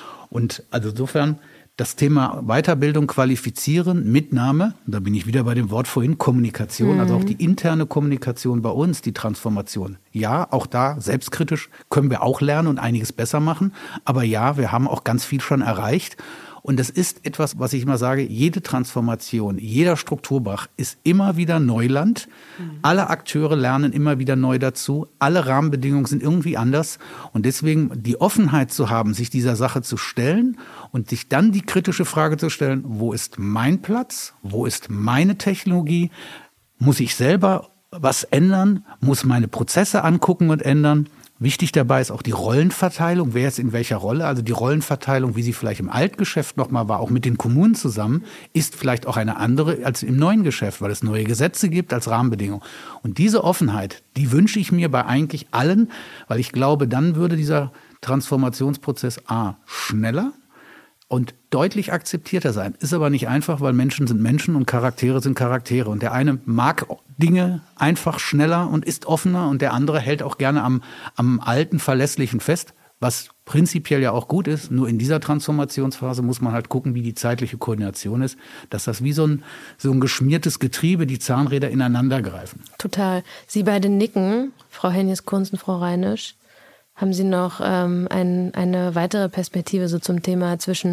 Und also insofern das Thema Weiterbildung, Qualifizieren, Mitnahme, da bin ich wieder bei dem Wort vorhin, Kommunikation, also auch die interne Kommunikation bei uns, die Transformation. Ja, auch da selbstkritisch können wir auch lernen und einiges besser machen. Aber ja, wir haben auch ganz viel schon erreicht. Und das ist etwas, was ich immer sage, jede Transformation, jeder Strukturbruch ist immer wieder Neuland. Alle Akteure lernen immer wieder neu dazu. Alle Rahmenbedingungen sind irgendwie anders. Und deswegen die Offenheit zu haben, sich dieser Sache zu stellen und sich dann die kritische Frage zu stellen, wo ist mein Platz? Wo ist meine Technologie? Muss ich selber was ändern? Muss meine Prozesse angucken und ändern? Wichtig dabei ist auch die Rollenverteilung. Wer ist in welcher Rolle? Also die Rollenverteilung, wie sie vielleicht im Altgeschäft nochmal war, auch mit den Kommunen zusammen, ist vielleicht auch eine andere als im neuen Geschäft, weil es neue Gesetze gibt als Rahmenbedingung. Und diese Offenheit, die wünsche ich mir bei eigentlich allen, weil ich glaube, dann würde dieser Transformationsprozess schneller und deutlich akzeptierter sein. Ist aber nicht einfach, weil Menschen sind Menschen und Charaktere sind Charaktere. Und der eine mag Dinge einfach schneller und ist offener und der andere hält auch gerne am alten, verlässlichen fest, was prinzipiell ja auch gut ist. Nur in dieser Transformationsphase muss man halt gucken, wie die zeitliche Koordination ist, dass das wie so ein geschmiertes Getriebe, die Zahnräder ineinander greifen. Total. Sie beide nicken, Frau Hennies-Kunz und Frau Reinisch. Haben Sie noch eine weitere Perspektive so zum Thema zwischen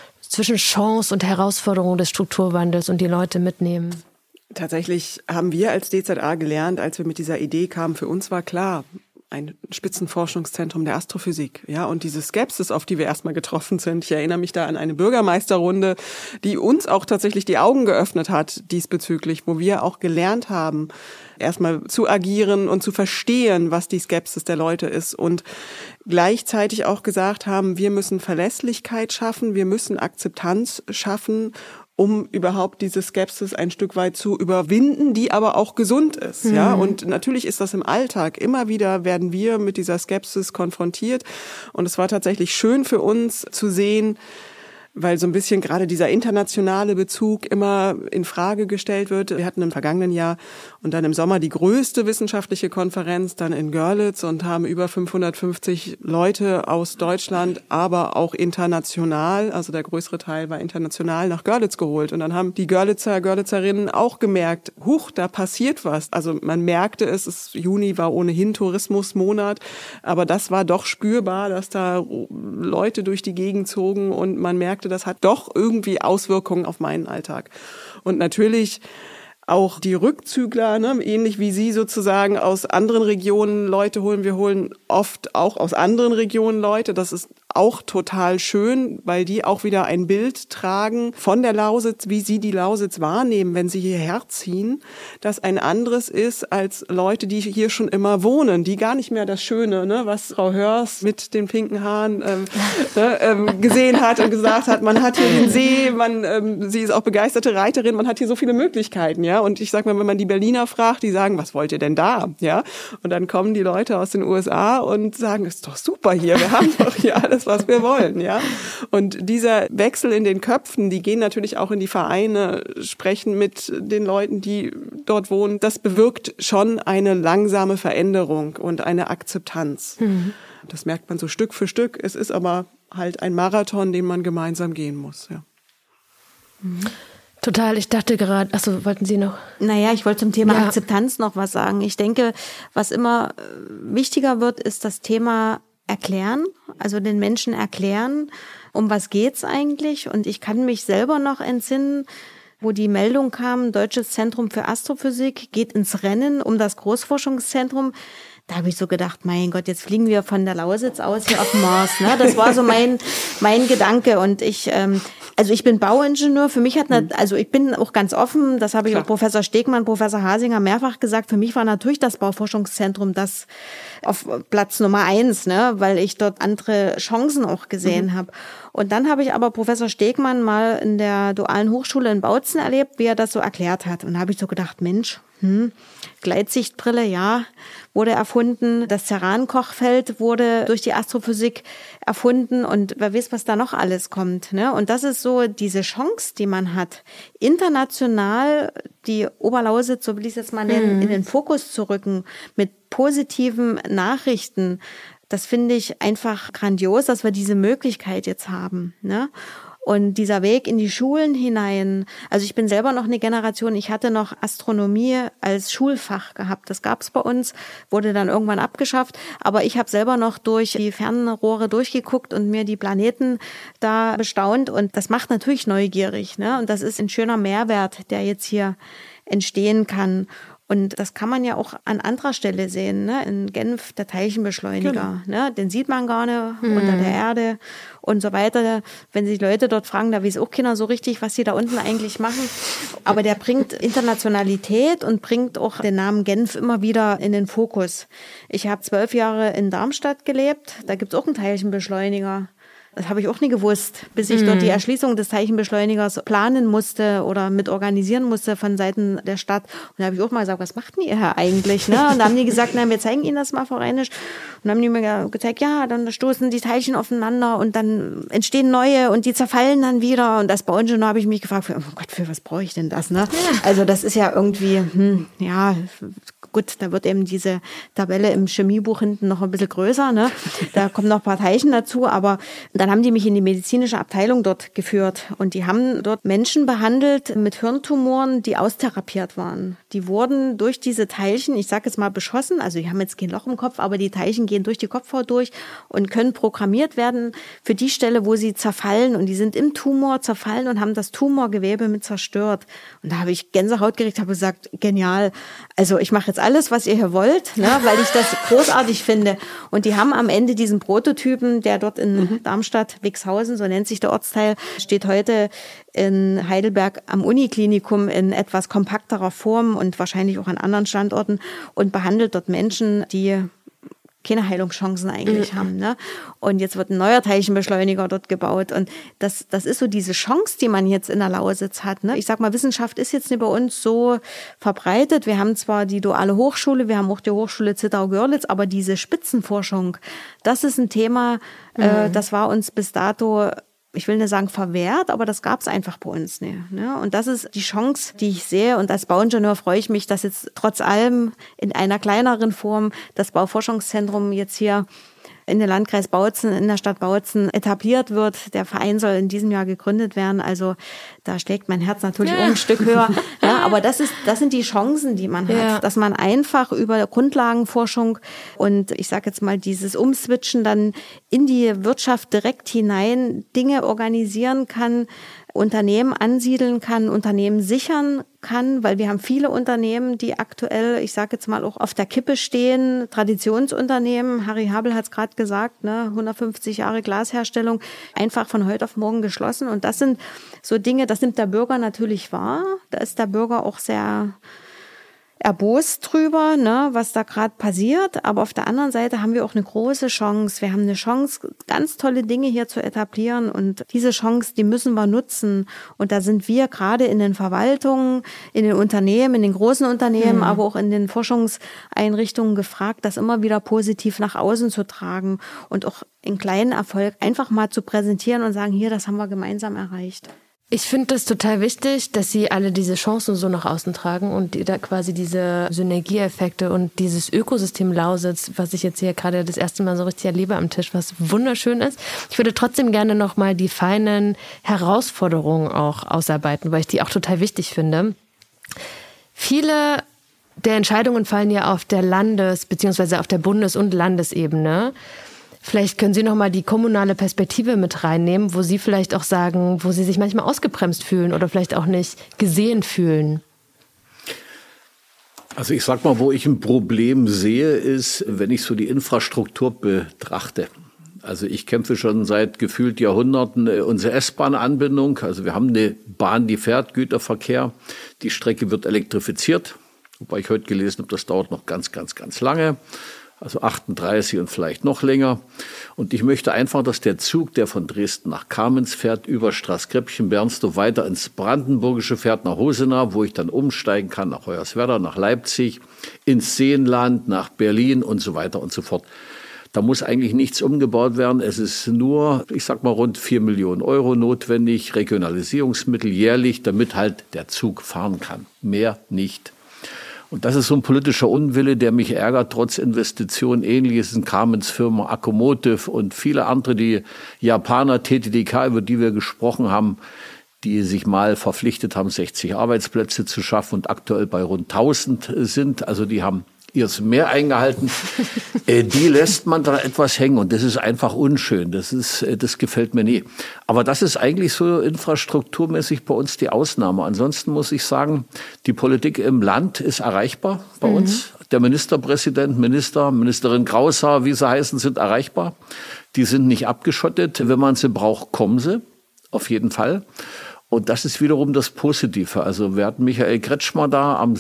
Chance und Herausforderung des Strukturwandels und die Leute mitnehmen? Tatsächlich haben wir als DZA gelernt, als wir mit dieser Idee kamen, für uns war klar, ein Spitzenforschungszentrum der Astrophysik, ja, und diese Skepsis, auf die wir erstmal getroffen sind. Ich erinnere mich da an eine Bürgermeisterrunde, die uns auch tatsächlich die Augen geöffnet hat diesbezüglich, wo wir auch gelernt haben, erstmal zu agieren und zu verstehen, was die Skepsis der Leute ist und gleichzeitig auch gesagt haben, wir müssen Verlässlichkeit schaffen, wir müssen Akzeptanz schaffen, um überhaupt diese Skepsis ein Stück weit zu überwinden, die aber auch gesund ist, ja. Und natürlich ist das im Alltag. Immer wieder werden wir mit dieser Skepsis konfrontiert. Und es war tatsächlich schön für uns zu sehen, weil so ein bisschen gerade dieser internationale Bezug immer in Frage gestellt wird. Wir hatten im vergangenen Jahr und dann im Sommer die größte wissenschaftliche Konferenz dann in Görlitz und haben über 550 Leute aus Deutschland, aber auch international, also der größere Teil war international, nach Görlitz geholt. Und dann haben die Görlitzerinnen auch gemerkt, huch, da passiert was. Also man merkte es, Juni war ohnehin Tourismusmonat, aber das war doch spürbar, dass da Leute durch die Gegend zogen und man merkte, das hat doch irgendwie Auswirkungen auf meinen Alltag. Und natürlich auch die Rückzügler, ne, ähnlich wie Sie sozusagen aus anderen Regionen Leute holen. Wir holen oft auch aus anderen Regionen Leute. Das ist auch total schön, weil die auch wieder ein Bild tragen von der Lausitz, wie sie die Lausitz wahrnehmen, wenn sie hierher ziehen, das ein anderes ist als Leute, die hier schon immer wohnen, die gar nicht mehr das Schöne, ne, was Frau Hörs mit den pinken Haaren gesehen hat und gesagt hat, man hat hier den See, sie ist auch begeisterte Reiterin, man hat hier so viele Möglichkeiten, ja. Und ich sag mal, wenn man die Berliner fragt, die sagen, was wollt ihr denn da, ja? Und dann kommen die Leute aus den USA und sagen, ist doch super hier, wir haben doch hier alles, was wir wollen, ja. Und dieser Wechsel in den Köpfen, die gehen natürlich auch in die Vereine, sprechen mit den Leuten, die dort wohnen. Das bewirkt schon eine langsame Veränderung und eine Akzeptanz. Mhm. Das merkt man so Stück für Stück. Es ist aber halt ein Marathon, den man gemeinsam gehen muss, ja. Mhm. Total, ich dachte gerade, achso, wollten Sie noch? Naja, ich wollte zum Thema Akzeptanz noch was sagen. Ich denke, was immer wichtiger wird, ist das Thema erklären, also den Menschen erklären, um was geht's eigentlich. Und ich kann mich selber noch entsinnen, wo die Meldung kam, Deutsches Zentrum für Astrophysik geht ins Rennen um das Großforschungszentrum. Da habe ich so gedacht, mein Gott, jetzt fliegen wir von der Lausitz aus hier auf den Mars. Ne? Das war so mein Gedanke. Und ich bin Bauingenieur. Für mich ich bin auch ganz offen, das habe ich auch Professor Stegmann, Professor Hasinger mehrfach gesagt. Für mich war natürlich das Bauforschungszentrum das auf Platz Nummer 1, ne? Weil ich dort andere Chancen auch gesehen habe. Und dann habe ich aber Professor Stegmann mal in der Dualen Hochschule in Bautzen erlebt, wie er das so erklärt hat. Und da habe ich so gedacht, Mensch, Gleitsichtbrille, ja, wurde erfunden. Das Ceran-Kochfeld wurde durch die Astrophysik erfunden. Und wer weiß, was da noch alles kommt, ne? Und das ist so diese Chance, die man hat, international die Oberlausitz, so will ich es jetzt mal nennen, in den Fokus zu rücken, mit positiven Nachrichten. Das finde ich einfach grandios, dass wir diese Möglichkeit jetzt haben, ne? Und dieser Weg in die Schulen hinein, also ich bin selber noch eine Generation, ich hatte noch Astronomie als Schulfach gehabt. Das gab es bei uns, wurde dann irgendwann abgeschafft. Aber ich habe selber noch durch die Fernrohre durchgeguckt und mir die Planeten da bestaunt. Und das macht natürlich neugierig, ne? Und das ist ein schöner Mehrwert, der jetzt hier entstehen kann. Und das kann man ja auch an anderer Stelle sehen, ne? In Genf, der Teilchenbeschleuniger, ne? Den sieht man gar nicht unter der Erde und so weiter. Wenn sich Leute dort fragen, da weiß auch keiner so richtig, was sie da unten eigentlich machen. Aber der bringt Internationalität und bringt auch den Namen Genf immer wieder in den Fokus. Ich habe 12 Jahre in Darmstadt gelebt, da gibt's auch einen Teilchenbeschleuniger. Das habe ich auch nie gewusst, bis ich dort die Erschließung des Teilchenbeschleunigers planen musste oder mit organisieren musste von Seiten der Stadt. Und da habe ich auch mal gesagt, was macht denn ihr hier eigentlich? Ne? Und da haben die gesagt, na, wir zeigen Ihnen das mal vereinisch. Und dann haben die mir gezeigt, ja, dann stoßen die Teilchen aufeinander und dann entstehen neue und die zerfallen dann wieder. Und als Bauingenieur habe ich mich gefragt, oh Gott, für was brauche ich denn das? Ne? Also das ist ja irgendwie, gut, da wird eben diese Tabelle im Chemiebuch hinten noch ein bisschen größer, ne? Da kommen noch ein paar Teilchen dazu, aber dann haben die mich in die medizinische Abteilung dort geführt und die haben dort Menschen behandelt mit Hirntumoren, die austherapiert waren. Die wurden durch diese Teilchen, ich sage jetzt mal beschossen, also die haben jetzt kein Loch im Kopf, aber die Teilchen gehen durch die Kopfhaut durch und können programmiert werden für die Stelle, wo sie zerfallen und die sind im Tumor zerfallen und haben das Tumorgewebe mit zerstört. Und da habe ich Gänsehaut gekriegt, habe gesagt, genial, also ich mache jetzt alles, was ihr hier wollt, ne, weil ich das großartig finde. Und die haben am Ende diesen Prototypen, der dort in Darmstadt, Wixhausen, so nennt sich der Ortsteil, steht heute in Heidelberg am Uniklinikum in etwas kompakterer Form und wahrscheinlich auch an anderen Standorten und behandelt dort Menschen, die keine Heilungschancen eigentlich haben, ne? Und jetzt wird ein neuer Teilchenbeschleuniger dort gebaut und das ist so diese Chance, die man jetzt in der Lausitz hat, ne? Ich sag mal, Wissenschaft ist jetzt nicht bei uns so verbreitet. Wir haben zwar die duale Hochschule, wir haben auch die Hochschule Zittau-Görlitz, aber diese Spitzenforschung, das ist ein Thema, das war uns bis dato, ich will nicht sagen verwehrt, aber das gab es einfach bei uns nicht, ne? Und das ist die Chance, die ich sehe. Und als Bauingenieur freue ich mich, dass jetzt trotz allem in einer kleineren Form das Bauforschungszentrum jetzt hier in den Landkreis Bautzen, in der Stadt Bautzen etabliert wird. Der Verein soll in diesem Jahr gegründet werden. Also da schlägt mein Herz natürlich auch ein Stück höher. Ja, aber das sind die Chancen, die man hat, dass man einfach über Grundlagenforschung und ich sage jetzt mal dieses Umswitchen dann in die Wirtschaft direkt hinein Dinge organisieren kann, Unternehmen ansiedeln kann, Unternehmen sichern kann, weil wir haben viele Unternehmen, die aktuell, ich sage jetzt mal, auch auf der Kippe stehen, Traditionsunternehmen, Harry Habel hat es gerade gesagt, 150 Jahre Glasherstellung, einfach von heute auf morgen geschlossen. Und das sind so Dinge, das nimmt der Bürger natürlich wahr. Da ist der Bürger auch sehr erbost drüber, was da gerade passiert. Aber auf der anderen Seite haben wir auch eine große Chance. Wir haben eine Chance, ganz tolle Dinge hier zu etablieren. Und diese Chance, die müssen wir nutzen. Und da sind wir gerade in den Verwaltungen, in den Unternehmen, in den großen Unternehmen, aber auch in den Forschungseinrichtungen gefragt, das immer wieder positiv nach außen zu tragen und auch einen kleinen Erfolg einfach mal zu präsentieren und sagen, hier, das haben wir gemeinsam erreicht. Ich finde es total wichtig, dass Sie alle diese Chancen so nach außen tragen und da quasi diese Synergieeffekte und dieses Ökosystem Lausitz, was ich jetzt hier gerade das erste Mal so richtig erlebe am Tisch, was wunderschön ist. Ich würde trotzdem gerne nochmal die feinen Herausforderungen auch ausarbeiten, weil ich die auch total wichtig finde. Viele der Entscheidungen fallen ja auf der Landes- bzw. auf der Bundes- und Landesebene. Vielleicht können Sie noch mal die kommunale Perspektive mit reinnehmen, wo Sie vielleicht auch sagen, wo Sie sich manchmal ausgebremst fühlen oder vielleicht auch nicht gesehen fühlen. Also ich sag mal, wo ich ein Problem sehe, ist, wenn ich so die Infrastruktur betrachte. Also ich kämpfe schon seit gefühlt Jahrhunderten unsere S-Bahn-Anbindung. Also wir haben eine Bahn, die fährt, Güterverkehr. Die Strecke wird elektrifiziert. Wobei ich heute gelesen habe, das dauert noch ganz, ganz, ganz lange. Also 38 und vielleicht noch länger. Und ich möchte einfach, dass der Zug, der von Dresden nach Kamenz fährt, über Straßkreppchen, Bernsdorf weiter ins Brandenburgische fährt, nach Hosenau, wo ich dann umsteigen kann, nach Hoyerswerda, nach Leipzig, ins Seenland, nach Berlin und so weiter und so fort. Da muss eigentlich nichts umgebaut werden. Es ist nur, ich sag mal, rund 4 Millionen Euro notwendig, Regionalisierungsmittel jährlich, damit halt der Zug fahren kann. Mehr nicht. Und das ist so ein politischer Unwille, der mich ärgert, trotz Investitionen. Ähnliches in Kamenz Firma Accomotive und viele andere, die Japaner, TTDK, über die wir gesprochen haben, die sich mal verpflichtet haben, 60 Arbeitsplätze zu schaffen und aktuell bei rund 1000 sind. Also die haben ihrs mehr eingehalten. Die lässt man da etwas hängen und das ist einfach unschön. Das gefällt mir nie. Aber das ist eigentlich so infrastrukturmäßig bei uns die Ausnahme. Ansonsten muss ich sagen, die Politik im Land ist erreichbar bei uns. Der Ministerpräsident, Ministerin Graushaar, wie sie heißen, sind erreichbar. Die sind nicht abgeschottet. Wenn man sie braucht, kommen sie. Auf jeden Fall. Und das ist wiederum das Positive. Also wir hatten Michael Kretschmer da am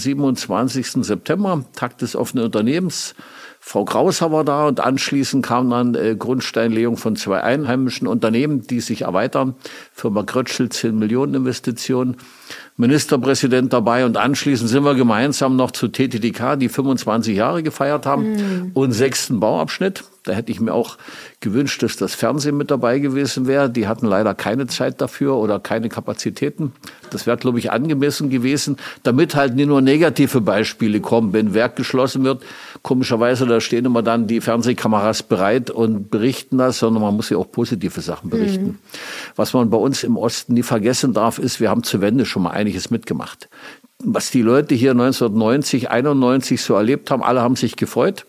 27. September, Tag des offenen Unternehmens. Frau Graushaar war da und anschließend kam dann Grundsteinlegung von 2 einheimischen Unternehmen, die sich erweitern. Firma Krötschel, 10 Millionen Investitionen. Ministerpräsident dabei und anschließend sind wir gemeinsam noch zu TTDK, die 25 Jahre gefeiert haben und 6. Bauabschnitt. Da hätte ich mir auch gewünscht, dass das Fernsehen mit dabei gewesen wäre. Die hatten leider keine Zeit dafür oder keine Kapazitäten. Das wäre, glaube ich, angemessen gewesen, damit halt nicht nur negative Beispiele kommen. Wenn Werk geschlossen wird, komischerweise, da stehen immer dann die Fernsehkameras bereit und berichten das, sondern man muss ja auch positive Sachen berichten. Was man bei uns im Osten nie vergessen darf, ist, wir haben zur Wende schon mal einiges mitgemacht. Was die Leute hier 1990, 91 so erlebt haben, alle haben sich gefreut.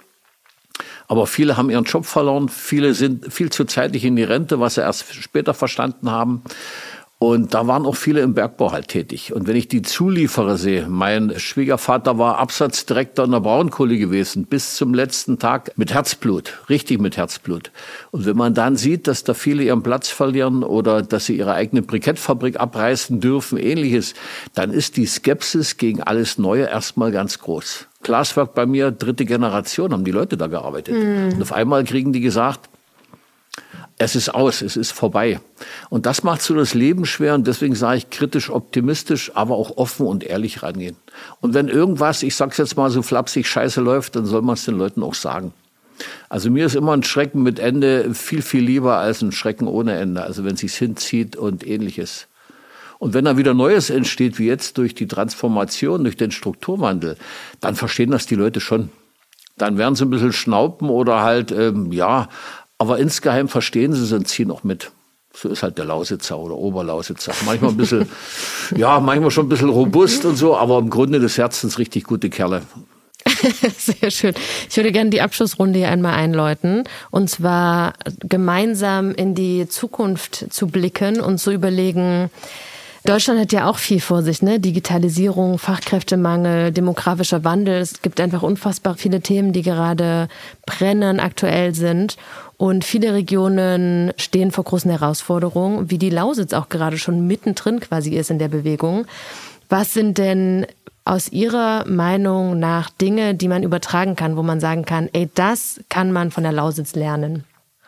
Aber viele haben ihren Job verloren, viele sind viel zu zeitig in die Rente, was sie erst später verstanden haben. Und da waren auch viele im Bergbau halt tätig. Und wenn ich die Zulieferer sehe, mein Schwiegervater war Absatzdirektor in der Braunkohle gewesen, bis zum letzten Tag mit Herzblut, richtig mit Herzblut. Und wenn man dann sieht, dass da viele ihren Platz verlieren oder dass sie ihre eigene Brikettfabrik abreißen dürfen, Ähnliches, dann ist die Skepsis gegen alles Neue erstmal ganz groß. Glaswerk bei mir, 3. Generation, haben die Leute da gearbeitet. Und auf einmal kriegen die gesagt, es ist aus, es ist vorbei. Und das macht so das Leben schwer und deswegen sage ich kritisch, optimistisch, aber auch offen und ehrlich rangehen. Und wenn irgendwas, ich sag's jetzt mal so flapsig, scheiße läuft, dann soll man es den Leuten auch sagen. Also mir ist immer ein Schrecken mit Ende viel, viel lieber als ein Schrecken ohne Ende. Also wenn es sich hinzieht und Ähnliches. Und wenn da wieder Neues entsteht, wie jetzt durch die Transformation, durch den Strukturwandel, dann verstehen das die Leute schon. Dann werden sie ein bisschen schnauben oder halt, aber insgeheim verstehen sie es und ziehen auch mit. So ist halt der Lausitzer oder Oberlausitzer. Manchmal ein bisschen, manchmal schon ein bisschen robust und so, aber im Grunde des Herzens richtig gute Kerle. Sehr schön. Ich würde gerne die Abschlussrunde hier einmal einläuten. Und zwar gemeinsam in die Zukunft zu blicken und zu überlegen, Deutschland hat ja auch viel vor sich, ne? Digitalisierung, Fachkräftemangel, demografischer Wandel. Es gibt einfach unfassbar viele Themen, die gerade brennen, aktuell sind. Und viele Regionen stehen vor großen Herausforderungen, wie die Lausitz auch gerade schon mittendrin quasi ist in der Bewegung. Was sind denn aus Ihrer Meinung nach Dinge, die man übertragen kann, wo man sagen kann, das kann man von der Lausitz lernen?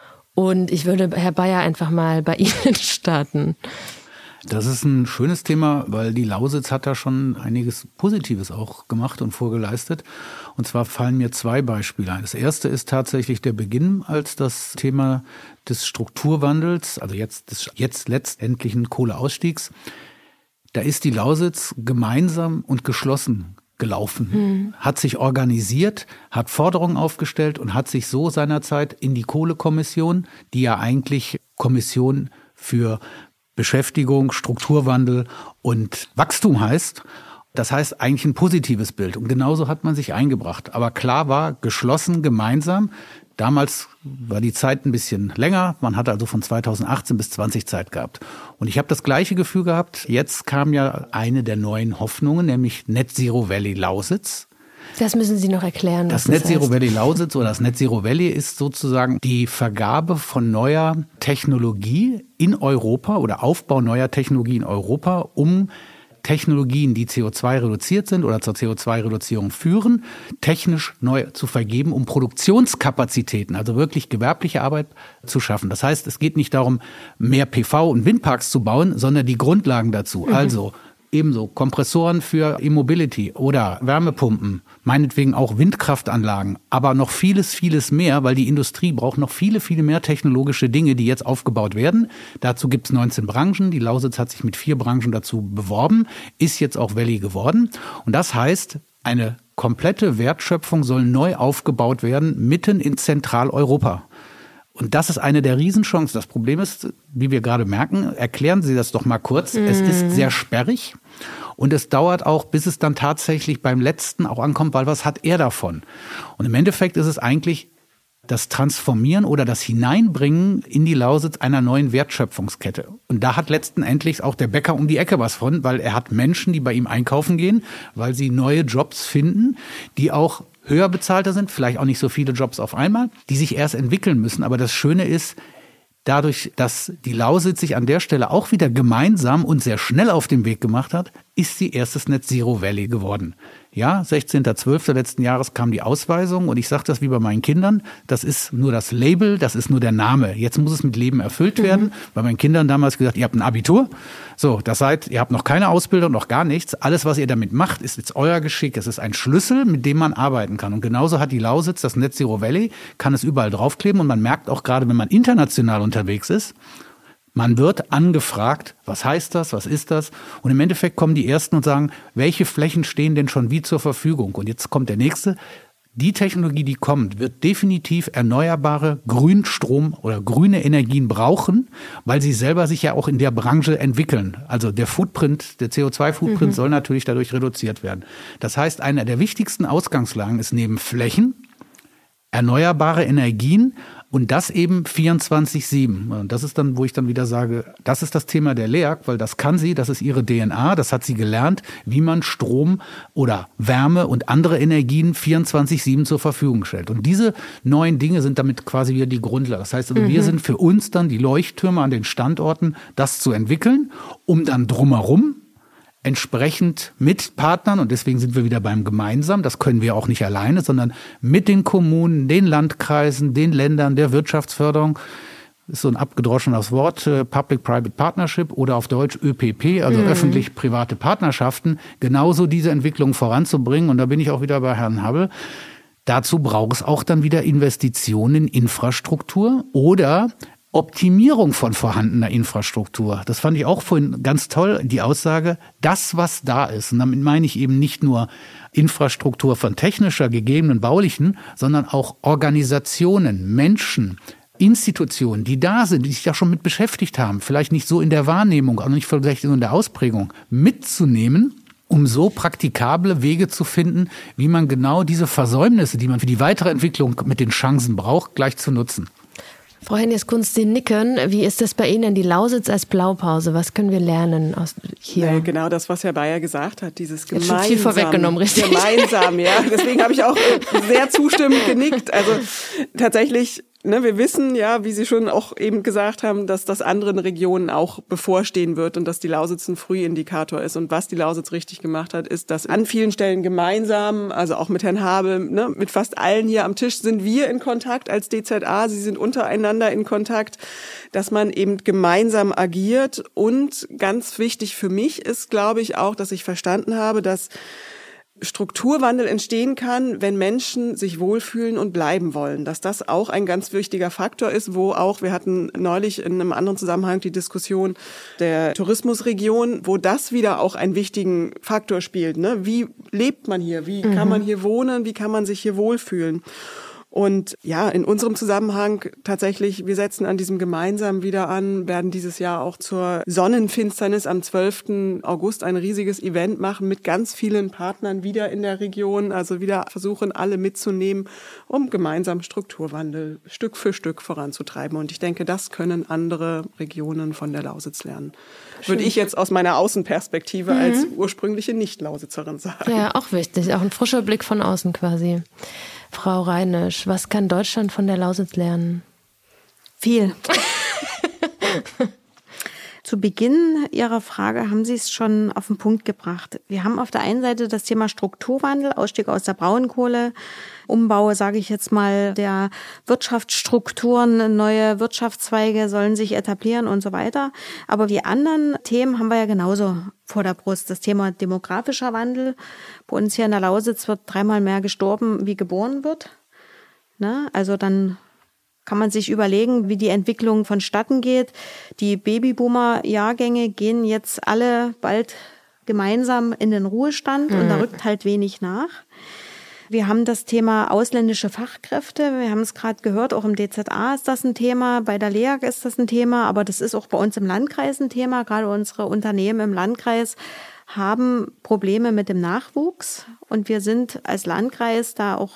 Und ich würde, Herr Bayer, einfach mal bei Ihnen starten. Das ist ein schönes Thema, weil die Lausitz hat da schon einiges Positives auch gemacht und vorgeleistet. Und zwar fallen mir 2 Beispiele ein. Das erste ist tatsächlich der Beginn als das Thema des Strukturwandels, also jetzt letztendlichen Kohleausstiegs. Da ist die Lausitz gemeinsam und geschlossen gelaufen, hat sich organisiert, hat Forderungen aufgestellt und hat sich so seinerzeit in die Kohlekommission, die ja eigentlich Kommission für Beschäftigung, Strukturwandel und Wachstum heißt. Das heißt eigentlich ein positives Bild. Und genauso hat man sich eingebracht. Aber klar war, geschlossen, gemeinsam. Damals war die Zeit ein bisschen länger. Man hatte also von 2018 bis 2020 Zeit gehabt. Und ich habe das gleiche Gefühl gehabt. Jetzt kam ja eine der neuen Hoffnungen, nämlich Net Zero Valley Lausitz. Das müssen Sie noch erklären. Das Net Zero Valley Lausitz oder das Net Zero Valley ist sozusagen die Vergabe von neuer Technologie in Europa oder Aufbau neuer Technologie in Europa, um Technologien, die CO2 reduziert sind oder zur CO2-Reduzierung führen, technisch neu zu vergeben, um Produktionskapazitäten, also wirklich gewerbliche Arbeit zu schaffen. Das heißt, es geht nicht darum, mehr PV- und Windparks zu bauen, sondern die Grundlagen dazu. Also ebenso Kompressoren für E-Mobility oder Wärmepumpen, meinetwegen auch Windkraftanlagen, aber noch vieles, vieles mehr, weil die Industrie braucht noch viele, viele mehr technologische Dinge, die jetzt aufgebaut werden. Dazu gibt es 19 Branchen. Die Lausitz hat sich mit 4 Branchen dazu beworben, ist jetzt auch Valley geworden. Und das heißt, eine komplette Wertschöpfung soll neu aufgebaut werden, mitten in Zentraleuropa. Und das ist eine der Riesenchancen. Das Problem ist, wie wir gerade merken, erklären Sie das doch mal kurz. Es ist sehr sperrig und es dauert auch, bis es dann tatsächlich beim Letzten auch ankommt, weil was hat er davon? Und im Endeffekt ist es eigentlich das Transformieren oder das Hineinbringen in die Lausitz einer neuen Wertschöpfungskette. Und da hat letztendlich auch der Bäcker um die Ecke was von, weil er hat Menschen, die bei ihm einkaufen gehen, weil sie neue Jobs finden, die auch höher bezahlter sind, vielleicht auch nicht so viele Jobs auf einmal, die sich erst entwickeln müssen. Aber das Schöne ist, dadurch, dass die Lausitz sich an der Stelle auch wieder gemeinsam und sehr schnell auf den Weg gemacht hat, ist sie erstes Net Zero Valley geworden. Ja, 16.12. letzten Jahres kam die Ausweisung und ich sage das wie bei meinen Kindern, das ist nur das Label, das ist nur der Name. Jetzt muss es mit Leben erfüllt werden. Bei meinen Kindern damals gesagt, ihr habt ein Abitur, so, das heißt, ihr habt noch keine Ausbildung, noch gar nichts. Alles, was ihr damit macht, ist jetzt euer Geschick. Es ist ein Schlüssel, mit dem man arbeiten kann. Und genauso hat die Lausitz das Net Zero Valley, kann es überall draufkleben und man merkt auch gerade, wenn man international unterwegs ist, man wird angefragt, was heißt das, was ist das? Und im Endeffekt kommen die Ersten und sagen, welche Flächen stehen denn schon wie zur Verfügung? Und jetzt kommt der Nächste. Die Technologie, die kommt, wird definitiv erneuerbare Grünstrom oder grüne Energien brauchen, weil sie selber sich ja auch in der Branche entwickeln. Also der Footprint, der CO2-Footprint soll natürlich dadurch reduziert werden. Das heißt, einer der wichtigsten Ausgangslagen ist neben Flächen erneuerbare Energien und das eben 24/7. Und das ist dann, wo ich dann wieder sage, das ist das Thema der LEAG, weil das kann sie, das ist ihre DNA, das hat sie gelernt, wie man Strom oder Wärme und andere Energien 24/7 zur Verfügung stellt. Und diese neuen Dinge sind damit quasi wieder die Grundlage. Das heißt, also wir sind für uns dann die Leuchttürme an den Standorten, das zu entwickeln, um dann drumherum entsprechend mit Partnern, und deswegen sind wir wieder beim Gemeinsam, das können wir auch nicht alleine, sondern mit den Kommunen, den Landkreisen, den Ländern, der Wirtschaftsförderung, ist so ein abgedroschenes Wort, Public-Private Partnership oder auf Deutsch ÖPP, also öffentlich-private Partnerschaften, genauso diese Entwicklung voranzubringen. Und da bin ich auch wieder bei Herrn Habbel. Dazu braucht es auch dann wieder Investitionen in Infrastruktur oder Optimierung von vorhandener Infrastruktur. Das fand ich auch vorhin ganz toll, die Aussage, das, was da ist. Und damit meine ich eben nicht nur Infrastruktur von technischer, gegebenen, baulichen, sondern auch Organisationen, Menschen, Institutionen, die da sind, die sich ja schon mit beschäftigt haben, vielleicht nicht so in der Wahrnehmung, auch nicht vielleicht so in der Ausprägung, mitzunehmen um so praktikable Wege zu finden, wie man genau diese Versäumnisse, die man für die weitere Entwicklung mit den Chancen braucht, gleich zu nutzen. Frau Hennies-Kunst, Sie nicken. Wie ist das bei Ihnen, die Lausitz als Blaupause? Was können wir lernen aus hier? Genau das, was Herr Bayer gesagt hat, dieses gemeinsam. Jetzt schon viel vorweggenommen, richtig? Gemeinsam, ja. Deswegen habe ich auch sehr zustimmend genickt. Also tatsächlich, wir wissen ja, wie Sie schon auch eben gesagt haben, dass das anderen Regionen auch bevorstehen wird und dass die Lausitz ein Frühindikator ist. Und was die Lausitz richtig gemacht hat, ist, dass an vielen Stellen gemeinsam, also auch mit Herrn Habel, mit fast allen hier am Tisch sind wir in Kontakt als DZA. Sie sind untereinander in Kontakt, dass man eben gemeinsam agiert. Und ganz wichtig für mich ist, glaube ich, auch, dass ich verstanden habe, dass Strukturwandel entstehen kann, wenn Menschen sich wohlfühlen und bleiben wollen. Dass das auch ein ganz wichtiger Faktor ist, wo auch, wir hatten neulich in einem anderen Zusammenhang die Diskussion der Tourismusregion, wo das wieder auch einen wichtigen Faktor spielt. Wie lebt man hier? Wie kann man hier wohnen? Wie kann man sich hier wohlfühlen? Und ja, in unserem Zusammenhang tatsächlich, wir setzen an diesem gemeinsam wieder an, werden dieses Jahr auch zur Sonnenfinsternis am 12. August ein riesiges Event machen mit ganz vielen Partnern wieder in der Region, also wieder versuchen, alle mitzunehmen, um gemeinsam Strukturwandel Stück für Stück voranzutreiben. Und ich denke, das können andere Regionen von der Lausitz lernen. Schön. Würde ich jetzt aus meiner Außenperspektive als ursprüngliche Nicht-Lausitzerin sagen. Ja, auch wichtig, auch ein frischer Blick von außen quasi. Frau Reinisch, was kann Deutschland von der Lausitz lernen? Viel. Zu Beginn Ihrer Frage haben Sie es schon auf den Punkt gebracht. Wir haben auf der einen Seite das Thema Strukturwandel, Ausstieg aus der Braunkohle, Umbau, sage ich jetzt mal, der Wirtschaftsstrukturen, neue Wirtschaftszweige sollen sich etablieren und so weiter. Aber die anderen Themen haben wir ja genauso vor der Brust. Das Thema demografischer Wandel. Bei uns hier in der Lausitz wird 3-mal mehr gestorben, wie geboren wird. Also dann kann man sich überlegen, wie die Entwicklung vonstatten geht. Die Babyboomer-Jahrgänge gehen jetzt alle bald gemeinsam in den Ruhestand und da rückt halt wenig nach. Wir haben das Thema ausländische Fachkräfte. Wir haben es gerade gehört, auch im DZA ist das ein Thema, bei der LEAG ist das ein Thema, aber das ist auch bei uns im Landkreis ein Thema. Gerade unsere Unternehmen im Landkreis haben Probleme mit dem Nachwuchs und wir sind als Landkreis da auch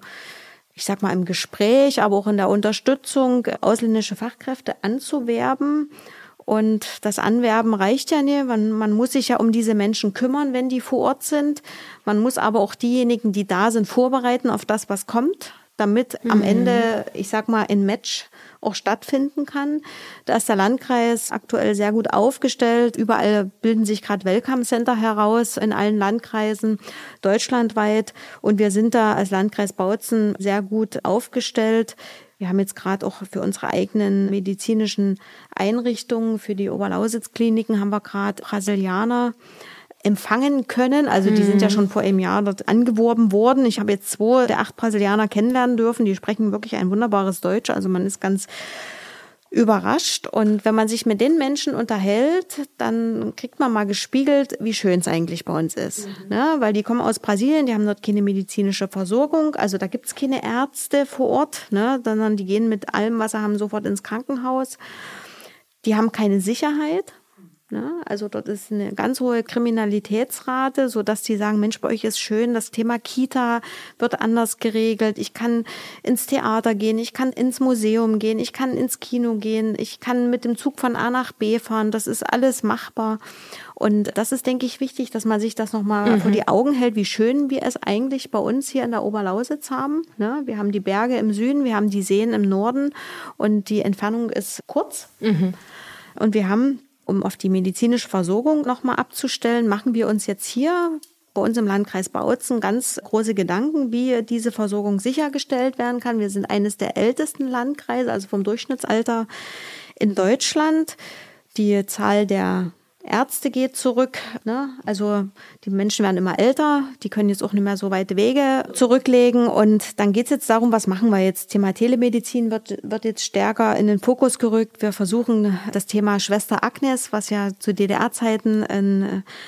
ich sag mal im Gespräch, aber auch in der Unterstützung, ausländische Fachkräfte anzuwerben. Und das Anwerben reicht ja nicht. Man muss sich ja um diese Menschen kümmern, wenn die vor Ort sind. Man muss aber auch diejenigen, die da sind, vorbereiten auf das, was kommt, damit am Ende, ich sag mal, ein Match auch stattfinden kann. Da ist der Landkreis aktuell sehr gut aufgestellt. Überall bilden sich gerade Welcome Center heraus, in allen Landkreisen, deutschlandweit. Und wir sind da als Landkreis Bautzen sehr gut aufgestellt. Wir haben jetzt gerade auch für unsere eigenen medizinischen Einrichtungen, für die Oberlausitz-Kliniken, haben wir gerade Brasilianer empfangen können. Also die sind ja schon vor einem Jahr dort angeworben worden. Ich habe jetzt 2 der 8 Brasilianer kennenlernen dürfen. Die sprechen wirklich ein wunderbares Deutsch. Also man ist ganz überrascht. Und wenn man sich mit den Menschen unterhält, dann kriegt man mal gespiegelt, wie schön es eigentlich bei uns ist. Weil die kommen aus Brasilien, die haben dort keine medizinische Versorgung. Also da gibt's keine Ärzte vor Ort, sondern die gehen mit allem, was sie haben, sofort ins Krankenhaus. Die haben keine Sicherheit. Also dort ist eine ganz hohe Kriminalitätsrate, so dass die sagen, Mensch, bei euch ist schön, das Thema Kita wird anders geregelt. Ich kann ins Theater gehen, ich kann ins Museum gehen, ich kann ins Kino gehen, ich kann mit dem Zug von A nach B fahren. Das ist alles machbar. Und das ist, denke ich, wichtig, dass man sich das nochmal vor die Augen hält, wie schön wir es eigentlich bei uns hier in der Oberlausitz haben. Wir haben die Berge im Süden, wir haben die Seen im Norden und die Entfernung ist kurz. Und wir haben, um auf die medizinische Versorgung nochmal abzustellen, machen wir uns jetzt hier bei uns im Landkreis Bautzen ganz große Gedanken, wie diese Versorgung sichergestellt werden kann. Wir sind eines der ältesten Landkreise, also vom Durchschnittsalter in Deutschland. Die Zahl der Ärzte geht zurück. Also die Menschen werden immer älter, die können jetzt auch nicht mehr so weite Wege zurücklegen. Und dann geht es jetzt darum, was machen wir jetzt? Thema Telemedizin wird jetzt stärker in den Fokus gerückt. Wir versuchen das Thema Schwester Agnes, was ja zu DDR-Zeiten ein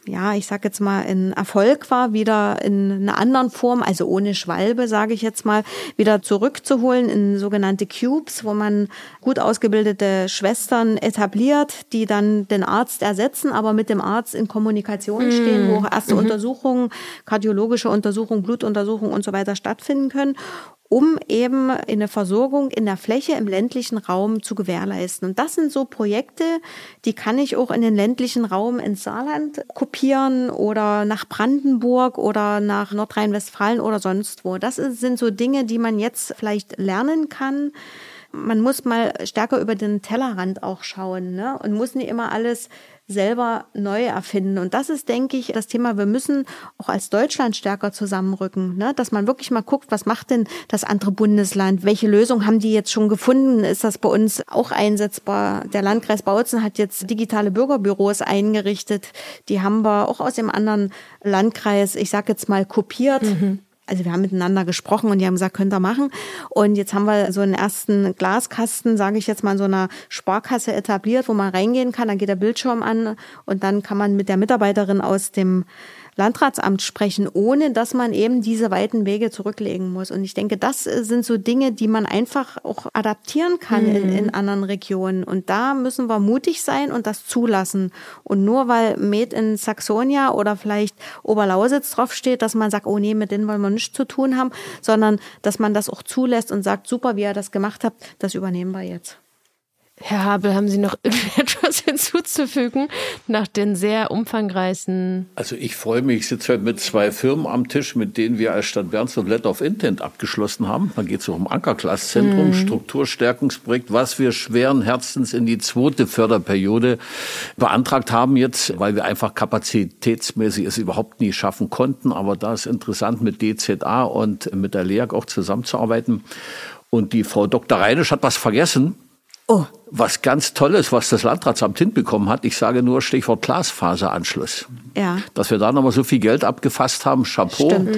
ich sag jetzt mal, ein Erfolg war, wieder in einer anderen Form, also ohne Schwalbe, sage ich jetzt mal, wieder zurückzuholen in sogenannte Cubes, wo man gut ausgebildete Schwestern etabliert, die dann den Arzt ersetzen, aber mit dem Arzt in Kommunikation stehen, wo erste Untersuchungen, kardiologische Untersuchungen, Blutuntersuchungen und so weiter stattfinden können, um eben eine Versorgung in der Fläche im ländlichen Raum zu gewährleisten. Und das sind so Projekte, die kann ich auch in den ländlichen Raum ins Saarland kopieren oder nach Brandenburg oder nach Nordrhein-Westfalen oder sonst wo. Das sind so Dinge, die man jetzt vielleicht lernen kann. Man muss mal stärker über den Tellerrand auch schauen, ne? Und muss nicht immer alles selber neu erfinden. Und das ist, denke ich, das Thema, wir müssen auch als Deutschland stärker zusammenrücken, ne? Dass man wirklich mal guckt, was macht denn das andere Bundesland? Welche Lösung haben die jetzt schon gefunden? Ist das bei uns auch einsetzbar? Der Landkreis Bautzen hat jetzt digitale Bürgerbüros eingerichtet. Die haben wir auch aus dem anderen Landkreis, ich sage jetzt mal, kopiert. Also wir haben miteinander gesprochen und die haben gesagt, könnt ihr machen. Und jetzt haben wir so einen ersten Glaskasten, sage ich jetzt mal, in so einer Sparkasse etabliert, wo man reingehen kann. Dann geht der Bildschirm an und dann kann man mit der Mitarbeiterin aus dem Landratsamt sprechen, ohne dass man eben diese weiten Wege zurücklegen muss. Und ich denke, das sind so Dinge, die man einfach auch adaptieren kann in anderen Regionen. Und da müssen wir mutig sein und das zulassen. Und nur weil Made in Saxonia oder vielleicht Oberlausitz draufsteht, dass man sagt, oh nee, mit denen wollen wir nichts zu tun haben, sondern dass man das auch zulässt und sagt, super, wie ihr das gemacht habt, das übernehmen wir jetzt. Herr Habel, haben Sie noch etwas hinzuzufügen nach den sehr umfangreichen... Also ich freue mich, ich sitze heute mit 2 Firmen am Tisch, mit denen wir als Stadt Bernsdorf Letter of Intent abgeschlossen haben. Da geht es auch um Ankerklasszentrum, Strukturstärkungsprojekt, was wir schweren Herzens in die 2. Förderperiode beantragt haben jetzt, weil wir einfach kapazitätsmäßig es überhaupt nie schaffen konnten. Aber da ist interessant, mit DZA und mit der LEAG auch zusammenzuarbeiten. Und die Frau Dr. Reinisch hat was vergessen. Oh. Was ganz Tolles, was das Landratsamt hinbekommen hat. Ich sage nur Stichwort Glasfaseranschluss. Ja. Dass wir da nochmal so viel Geld abgefasst haben. Chapeau. Stimmt.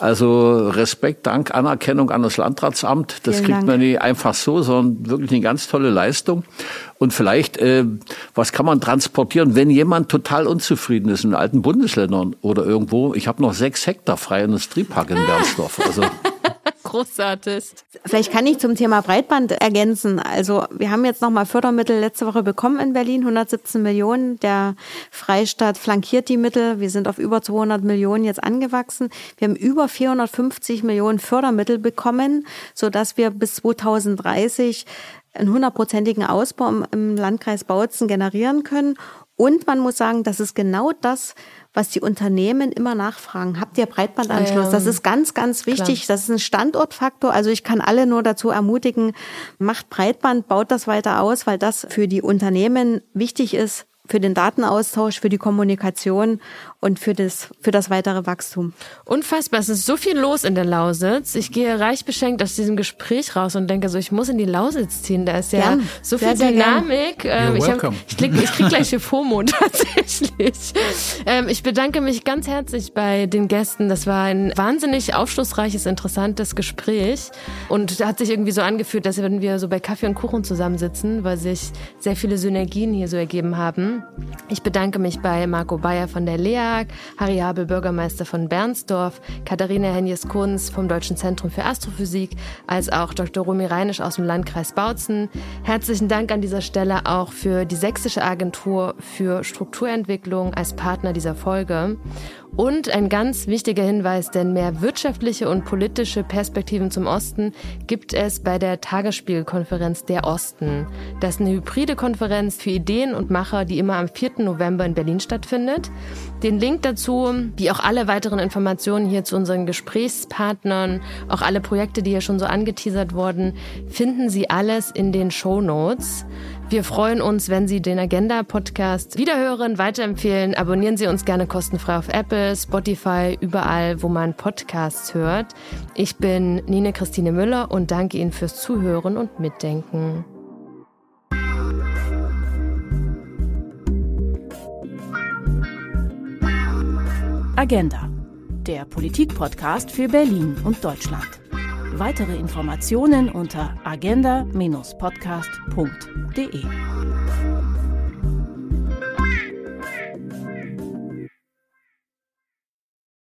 Also Respekt, Dank, Anerkennung an das Landratsamt. Das kriegt man nicht einfach so, sondern wirklich eine ganz tolle Leistung. Und vielleicht, was kann man transportieren, wenn jemand total unzufrieden ist in alten Bundesländern oder irgendwo. Ich habe noch 6 Hektar freie Industriepark in Bernsdorf. Also großartig. Vielleicht kann ich zum Thema Breitband ergänzen. Also wir haben jetzt nochmal Fördermittel letzte Woche bekommen in Berlin, 117 Millionen. Der Freistaat flankiert die Mittel. Wir sind auf über 200 Millionen jetzt angewachsen. Wir haben über 450 Millionen Fördermittel bekommen, sodass wir bis 2030 einen 100%igen Ausbau im Landkreis Bautzen generieren können. Und man muss sagen, das ist genau das, was die Unternehmen immer nachfragen. Habt ihr Breitbandanschluss? Das ist ganz, ganz wichtig. Klar. Das ist ein Standortfaktor. Also ich kann alle nur dazu ermutigen, macht Breitband, baut das weiter aus, weil das für die Unternehmen wichtig ist, für den Datenaustausch, für die Kommunikation und für das weitere Wachstum. Unfassbar, es ist so viel los in der Lausitz. Ich gehe reich beschenkt aus diesem Gespräch raus und denke so, ich muss in die Lausitz ziehen. Da ist ja so viel Dynamik. Ich krieg gleich hier FOMO tatsächlich. Ich bedanke mich ganz herzlich bei den Gästen. Das war ein wahnsinnig aufschlussreiches, interessantes Gespräch und hat sich irgendwie so angefühlt, als wenn wir so bei Kaffee und Kuchen zusammensitzen, weil sich sehr viele Synergien hier so ergeben haben. Ich bedanke mich bei Marco Bayer von der LEAG, Harry Habel, Bürgermeister von Bernsdorf, Katharina Henjes-Kunz vom Deutschen Zentrum für Astrophysik, als auch Dr. Romy Reinisch aus dem Landkreis Bautzen. Herzlichen Dank an dieser Stelle auch für die Sächsische Agentur für Strukturentwicklung als Partner dieser Folge. Und ein ganz wichtiger Hinweis, denn mehr wirtschaftliche und politische Perspektiven zum Osten gibt es bei der Tagesspiegel-Konferenz Der Osten. Das ist eine hybride Konferenz für Ideen und Macher, die immer am 4. November in Berlin stattfindet. Den Link dazu, wie auch alle weiteren Informationen hier zu unseren Gesprächspartnern, auch alle Projekte, die hier schon so angeteasert wurden, finden Sie alles in den Shownotes. Wir freuen uns, wenn Sie den Agenda-Podcast wiederhören, weiterempfehlen. Abonnieren Sie uns gerne kostenfrei auf Apple, Spotify, überall, wo man Podcasts hört. Ich bin Nine Christine Müller und danke Ihnen fürs Zuhören und Mitdenken. Agenda, der Politik-Podcast für Berlin und Deutschland. Weitere Informationen unter agenda-podcast.de.